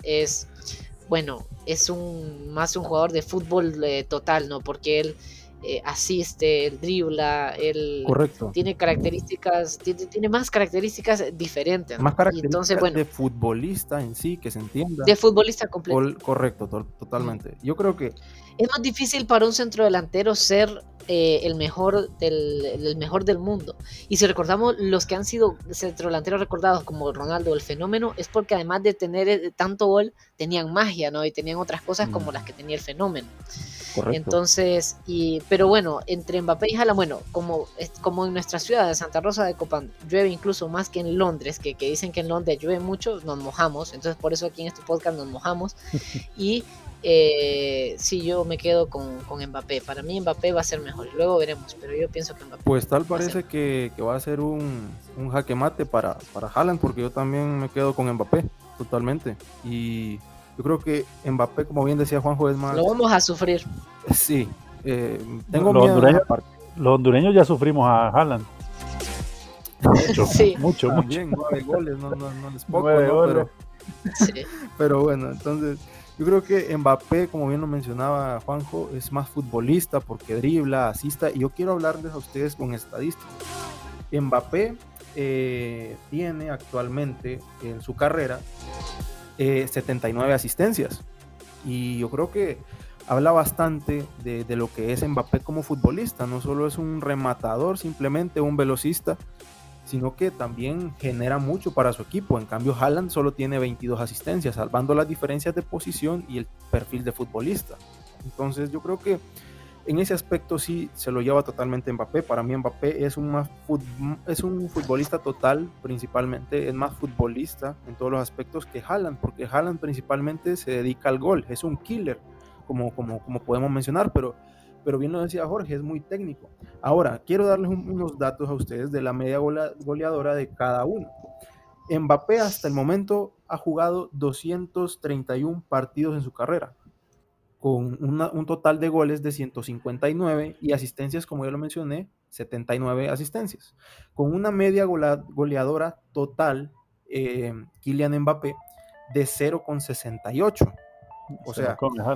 más un jugador de fútbol total, ¿no? Porque él asiste, él dribla, él tiene características, tiene más características diferentes, ¿no? Más características, entonces, de futbolista en sí, que se entienda. De futbolista completo. Correcto, totalmente. Yo creo que es más difícil para un centrodelantero ser el mejor del mundo. Y si recordamos, los que han sido centrodelanteros recordados como Ronaldo, el fenómeno, es porque además de tener tanto gol, tenían magia, ¿no? Y tenían otras cosas como las que tenía el fenómeno. Correcto. Entonces, pero bueno, entre Mbappé y Haaland, bueno, como en nuestra ciudad de Santa Rosa de Copán llueve incluso más que en Londres, que dicen que en Londres llueve mucho, nos mojamos. Entonces por eso aquí en este podcast nos mojamos. Y sí, yo me quedo con Mbappé. Para mí Mbappé va a ser mejor, luego veremos, pero yo pienso que Mbappé. Pues tal parece que va a ser un jaque mate para Haaland, porque yo también me quedo con Mbappé, totalmente. Y yo creo que Mbappé, como bien decía Juanjo, es más... Lo vamos a sufrir. Sí, tengo miedo. Los hondureños ya sufrimos a Haaland. Mucho, sí. mucho. También 9 goles, no es poco, ¿no? Pero bueno, entonces... Yo creo que Mbappé, como bien lo mencionaba Juanjo, es más futbolista porque dribla, asista, y yo quiero hablarles a ustedes con estadísticas. Mbappé tiene actualmente en su carrera 79 asistencias. Y yo creo que habla bastante de lo que es Mbappé como futbolista. No solo es un rematador, simplemente un velocista, sino que también genera mucho para su equipo. En cambio, Haaland solo tiene 22 asistencias, salvando las diferencias de posición y el perfil de futbolista. Entonces yo creo que en ese aspecto sí se lo lleva totalmente Mbappé. Para mí Mbappé es un futbolista total, principalmente es más futbolista en todos los aspectos que Haaland, porque Haaland principalmente se dedica al gol, es un killer, como podemos mencionar, pero bien lo decía Jorge, es muy técnico. Ahora, quiero darles unos datos a ustedes de la media goleadora de cada uno. Mbappé hasta el momento ha jugado 231 partidos en su carrera, con un total de goles de 159 y asistencias, como ya lo mencioné, 79 asistencias. Con una media goleadora total, Kylian Mbappé, de 0,68. O sea,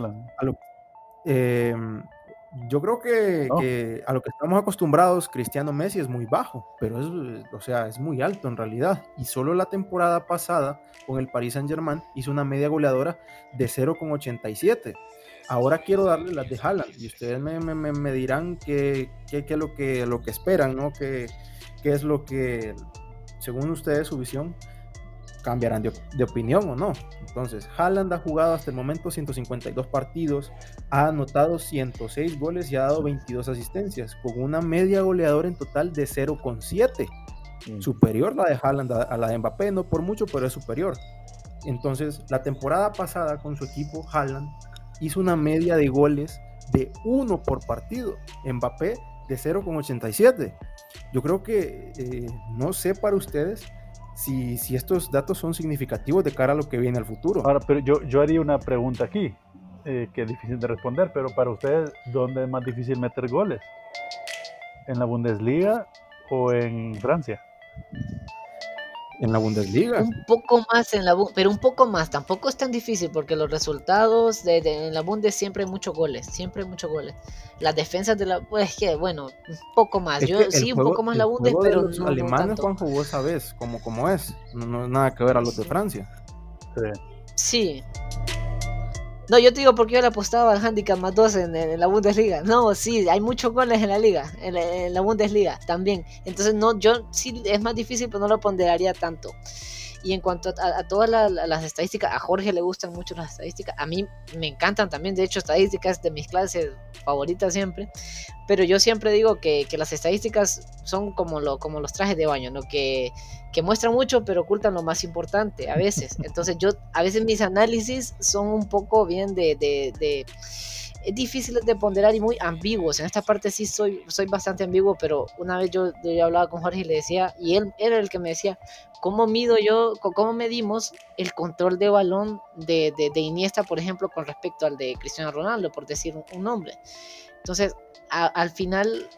yo creo que a lo que estamos acostumbrados, Cristiano Messi es muy bajo, pero es muy alto en realidad. Y solo la temporada pasada, con el Paris Saint-Germain, hizo una media goleadora de 0,87. Ahora quiero darle las de Haaland y ustedes me dirán qué es lo que esperan, ¿no? Qué es lo que, según ustedes, su visión, cambiarán de opinión o no. Entonces, Haaland ha jugado hasta el momento 152 partidos, ha anotado 106 goles y ha dado 22 asistencias, con una media goleadora en total de 0,7. Superior la de Haaland a la de Mbappé, no por mucho, pero es superior. Entonces, la temporada pasada con su equipo, Haaland hizo una media de goles de 1 por partido, Mbappé de 0,87. Yo creo que, no sé para ustedes si estos datos son significativos de cara a lo que viene al futuro. Ahora, pero yo haría una pregunta aquí, que es difícil de responder, pero para ustedes, ¿dónde es más difícil meter goles? ¿En la Bundesliga o en Francia? En la Bundesliga. Un poco más pero un poco más, tampoco es tan difícil porque los resultados en la Bundes siempre hay muchos goles, Las defensas de pues que bueno, un poco más. Un poco más la Bundes, pero los alemanes, Juanjo, vos sabés cómo es, no es nada que ver a los de Francia. Sí. No, yo te digo porque yo le apostaba al handicap más 2 en la Bundesliga. No, sí, hay muchos goles en la liga, en la Bundesliga también. Entonces, no, yo sí es más difícil, pero no lo ponderaría tanto. Y en cuanto a todas las estadísticas, a Jorge le gustan mucho las estadísticas, a mí me encantan también, de hecho estadísticas de mis clases favoritas siempre, pero yo siempre digo que las estadísticas son como los trajes de baño, ¿no? Que muestran mucho pero ocultan lo más importante a veces. Entonces a veces mis análisis son un poco bien es difícil de ponderar y muy ambiguos. En esta parte sí soy bastante ambiguo, pero una vez yo hablaba con Jorge y le decía, y él era el que me decía, ¿cómo medimos el control de balón de Iniesta, por ejemplo, con respecto al de Cristiano Ronaldo, por decir un nombre? Entonces, al final,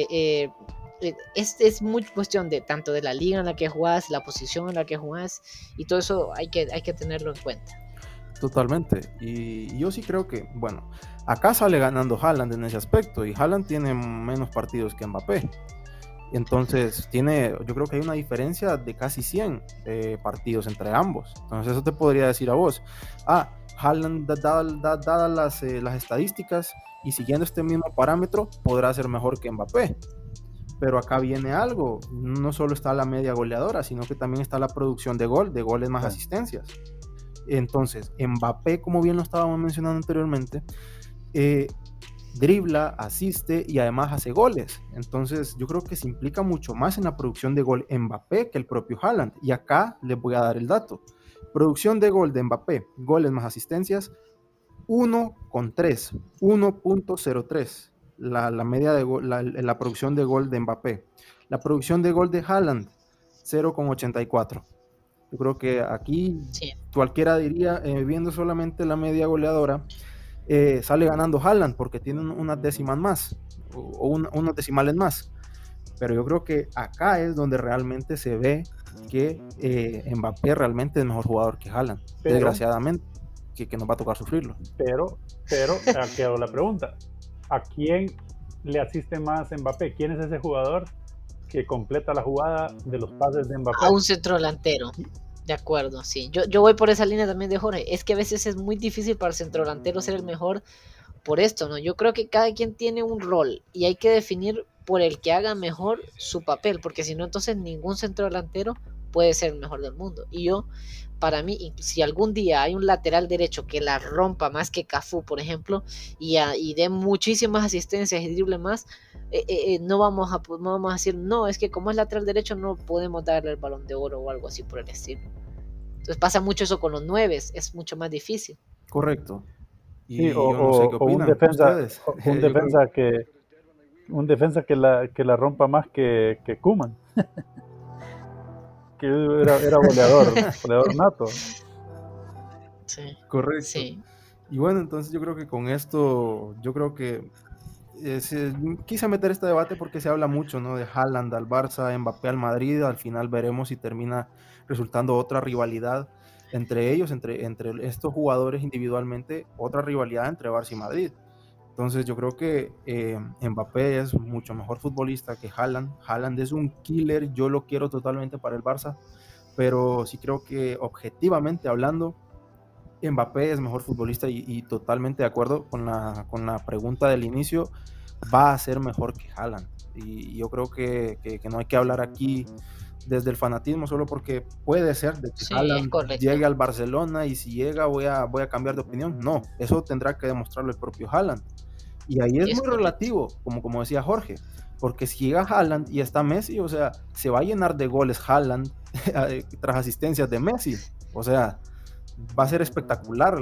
es muy cuestión de tanto de la liga en la que jugás, la posición en la que jugás, y todo eso hay que tenerlo en cuenta. Totalmente, y yo sí creo que, bueno, acá sale ganando Haaland en ese aspecto, y Haaland tiene menos partidos que Mbappé. Entonces yo creo que hay una diferencia de casi 100 partidos entre ambos. Entonces eso te podría decir a vos, Haaland, dadas las estadísticas y siguiendo este mismo parámetro, podrá ser mejor que Mbappé. Pero acá viene algo, no solo está la media goleadora, sino que también está la producción de goles más asistencias. Entonces, Mbappé, como bien lo estábamos mencionando anteriormente, dribla, asiste y además hace goles. Entonces yo creo que se implica mucho más en la producción de gol Mbappé que el propio Haaland. Y acá les voy a dar el dato. Producción de gol de Mbappé, goles más asistencias, 1,3, 1.03. La media de gol, la producción de gol de Mbappé. La producción de gol de Haaland, 0,84. Yo creo que aquí cualquiera diría, viendo solamente la media goleadora, sale ganando Haaland porque tiene unas décimas más o unos decimales más, pero yo creo que acá es donde realmente se ve que Mbappé realmente es mejor jugador que Haaland, desgraciadamente, que nos va a tocar sufrirlo. Pero aquí hago la pregunta, ¿a quién le asiste más Mbappé? ¿Quién es ese jugador que completa la jugada de los pases de Mbappé? A un centro delantero. De acuerdo, sí. Yo voy por esa línea también de Jorge. Es que a veces es muy difícil para el centrodelantero ser el mejor por esto, ¿no? Yo creo que cada quien tiene un rol y hay que definir por el que haga mejor su papel, porque si no, entonces ningún centrodelantero puede ser el mejor del mundo. Y yo, para mí, si algún día hay un lateral derecho que la rompa más que Cafú, por ejemplo, y dé muchísimas asistencias y drible más, no vamos a decir, no, es que como es lateral derecho no podemos darle el Balón de Oro o algo así por el estilo. Entonces pasa mucho eso con los nueves, es mucho más difícil. Correcto. Sí, Y yo no sé qué un opinan defensa, ustedes. un defensa que la rompa más que Koeman, que era goleador nato. Sí. Correcto. Sí. Y bueno, entonces yo creo que con esto, yo creo que quise meter este debate porque se habla mucho, ¿no? De Haaland al Barça, Mbappé al Madrid, al final veremos si termina resultando otra rivalidad entre ellos, entre estos jugadores individualmente, otra rivalidad entre Barça y Madrid. Entonces yo creo que Mbappé es mucho mejor futbolista que Haaland. Haaland es un killer, yo lo quiero totalmente para el Barça, pero sí creo que objetivamente hablando, Mbappé es mejor futbolista y totalmente de acuerdo con la pregunta del inicio, va a ser mejor que Haaland. Y yo creo que no hay que hablar aquí desde el fanatismo solo porque puede ser de que Sí, Haaland es llegue al Barcelona y si llega voy a cambiar de opinión. No, eso tendrá que demostrarlo el propio Haaland. Y ahí es muy correcto. relativo, como decía Jorge, porque si llega Haaland y está Messi, o sea, se va a llenar de goles Haaland tras asistencias de Messi. O sea, va a ser espectacular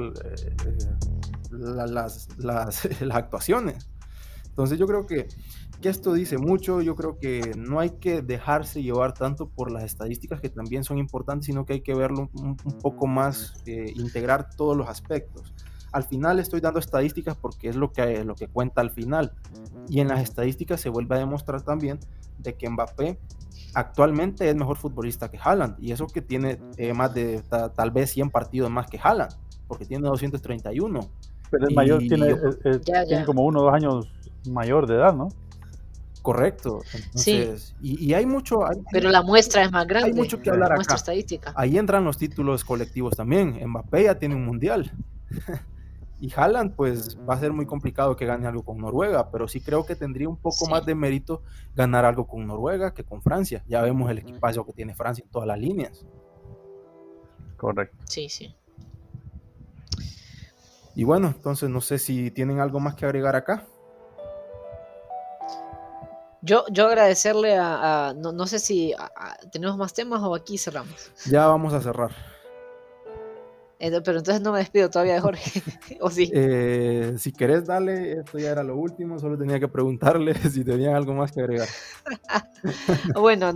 las actuaciones. Entonces yo creo que esto dice mucho. Yo creo que no hay que dejarse llevar tanto por las estadísticas, que también son importantes, sino que hay que verlo un poco más, integrar todos los aspectos. Al final estoy dando estadísticas porque es lo que cuenta al final, y en las estadísticas se vuelve a demostrar también de que Mbappé actualmente es mejor futbolista que Haaland, y eso que tiene más de tal vez 100 partidos más que Haaland, porque tiene 231. Pero es mayor, tiene como 1 o 2 años mayor de edad, ¿no? Correcto. Entonces, sí. y hay mucho... Pero la muestra es más grande. Hay mucho que hablar acá. Muestra estadística. Ahí entran los títulos colectivos también. Mbappé ya tiene un mundial. Y Haaland, pues va a ser muy complicado que gane algo con Noruega, pero sí creo que tendría un poco más de mérito ganar algo con Noruega que con Francia. Ya vemos el equipazo que tiene Francia en todas las líneas. Correcto. Sí, sí. Y bueno, entonces no sé si tienen algo más que agregar acá. Yo agradecerle no sé si tenemos más temas o aquí cerramos. Ya vamos a cerrar. Pero entonces no me despido todavía de Jorge, ¿o sí? Si querés, dale, esto ya era lo último, solo tenía que preguntarle si tenían algo más que agregar. Bueno,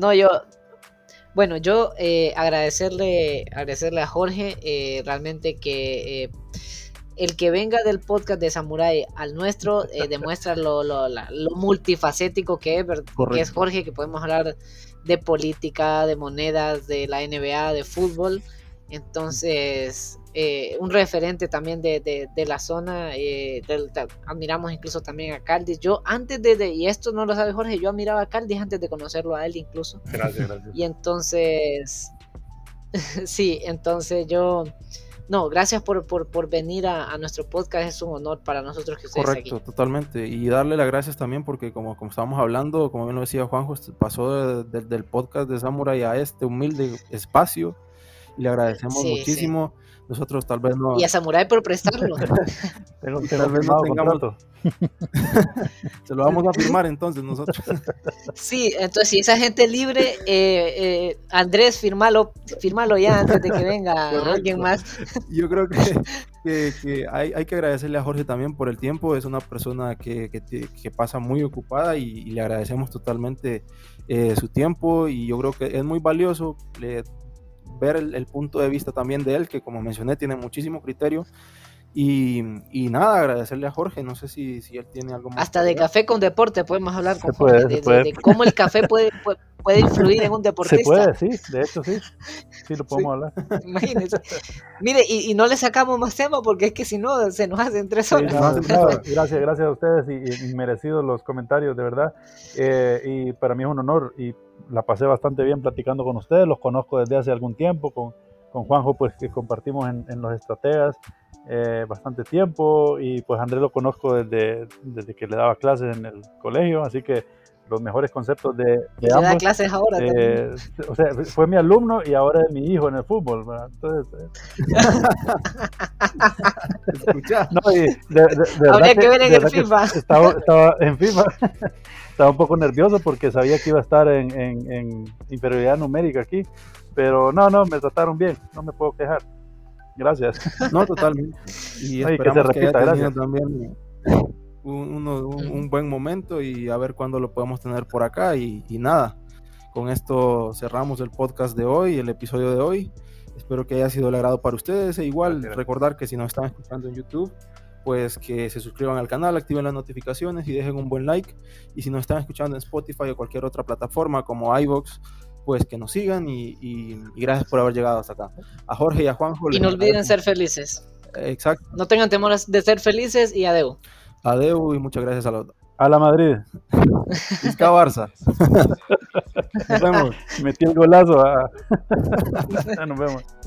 yo agradecerle a Jorge, realmente que el que venga del podcast de Samurai al nuestro demuestra lo multifacético que es Jorge, que podemos hablar de política, de monedas, de la NBA, de fútbol. Entonces, un referente también de la zona. Admiramos incluso también a Caldis. Yo antes y esto no lo sabe Jorge, yo admiraba a Caldis antes de conocerlo a él incluso. Gracias. Y entonces, sí, entonces gracias por venir a nuestro podcast. Es un honor para nosotros que ustedes Correcto, aquí. Totalmente. Y darle las gracias también porque como estábamos hablando, como bien lo decía Juanjo, pasó del podcast de Samurai a este humilde espacio. Y le agradecemos muchísimo. Sí. Nosotros tal vez no... Y a Samurai por prestarlo. Tal vez no tengamos... Se lo vamos a firmar entonces nosotros. Sí, entonces si esa gente es libre, Andrés, firmalo ya antes de que venga alguien más. Yo creo que hay que agradecerle a Jorge también por el tiempo. Es una persona que pasa muy ocupada y le agradecemos totalmente su tiempo, y yo creo que es muy valioso ver el punto de vista también de él, que como mencioné tiene muchísimo criterio. Y nada, agradecerle a Jorge. No sé si él tiene algo más. Hasta de café con deporte podemos hablar con Jorge, de cómo el café puede influir en un deportista. Se puede, sí, de hecho sí lo podemos hablar. Imagínense. Mire, y no le sacamos más tema porque es que si no se nos hacen 3 horas. Gracias a ustedes y merecidos los comentarios, de verdad. Y para mí es un honor y la pasé bastante bien platicando con ustedes. Los conozco desde hace algún tiempo, con Juanjo, pues que compartimos en los estrategas bastante tiempo, y pues Andrés lo conozco desde que le daba clases en el colegio, así que los mejores conceptos de ambos. Da clases ahora también. O sea, fue mi alumno y ahora es mi hijo en el fútbol, ¿verdad? Entonces, no, y habría que ver en el FIFA. Estaba en FIFA. Estaba un poco nervioso porque sabía que iba a estar en inferioridad numérica aquí, pero no, me trataron bien, no me puedo quejar. Gracias. No, totalmente. Y esperamos que haya tenido también un buen momento, y a ver cuándo lo podemos tener por acá. Y nada, con esto cerramos el podcast de hoy, el episodio de hoy. Espero que haya sido del agrado para ustedes, e igual recordar que si nos están escuchando en YouTube, pues que se suscriban al canal, activen las notificaciones y dejen un buen like. Y si nos están escuchando en Spotify o cualquier otra plataforma como iVoox, pues que nos sigan, y gracias por haber llegado hasta acá. A Jorge y a Juanjo. Y no olviden ser felices. Exacto. No tengan temor de ser felices, y adeu. Adeu, y muchas gracias a la Madrid. Vizca Barça. Nos vemos. Metí el golazo. Nos vemos.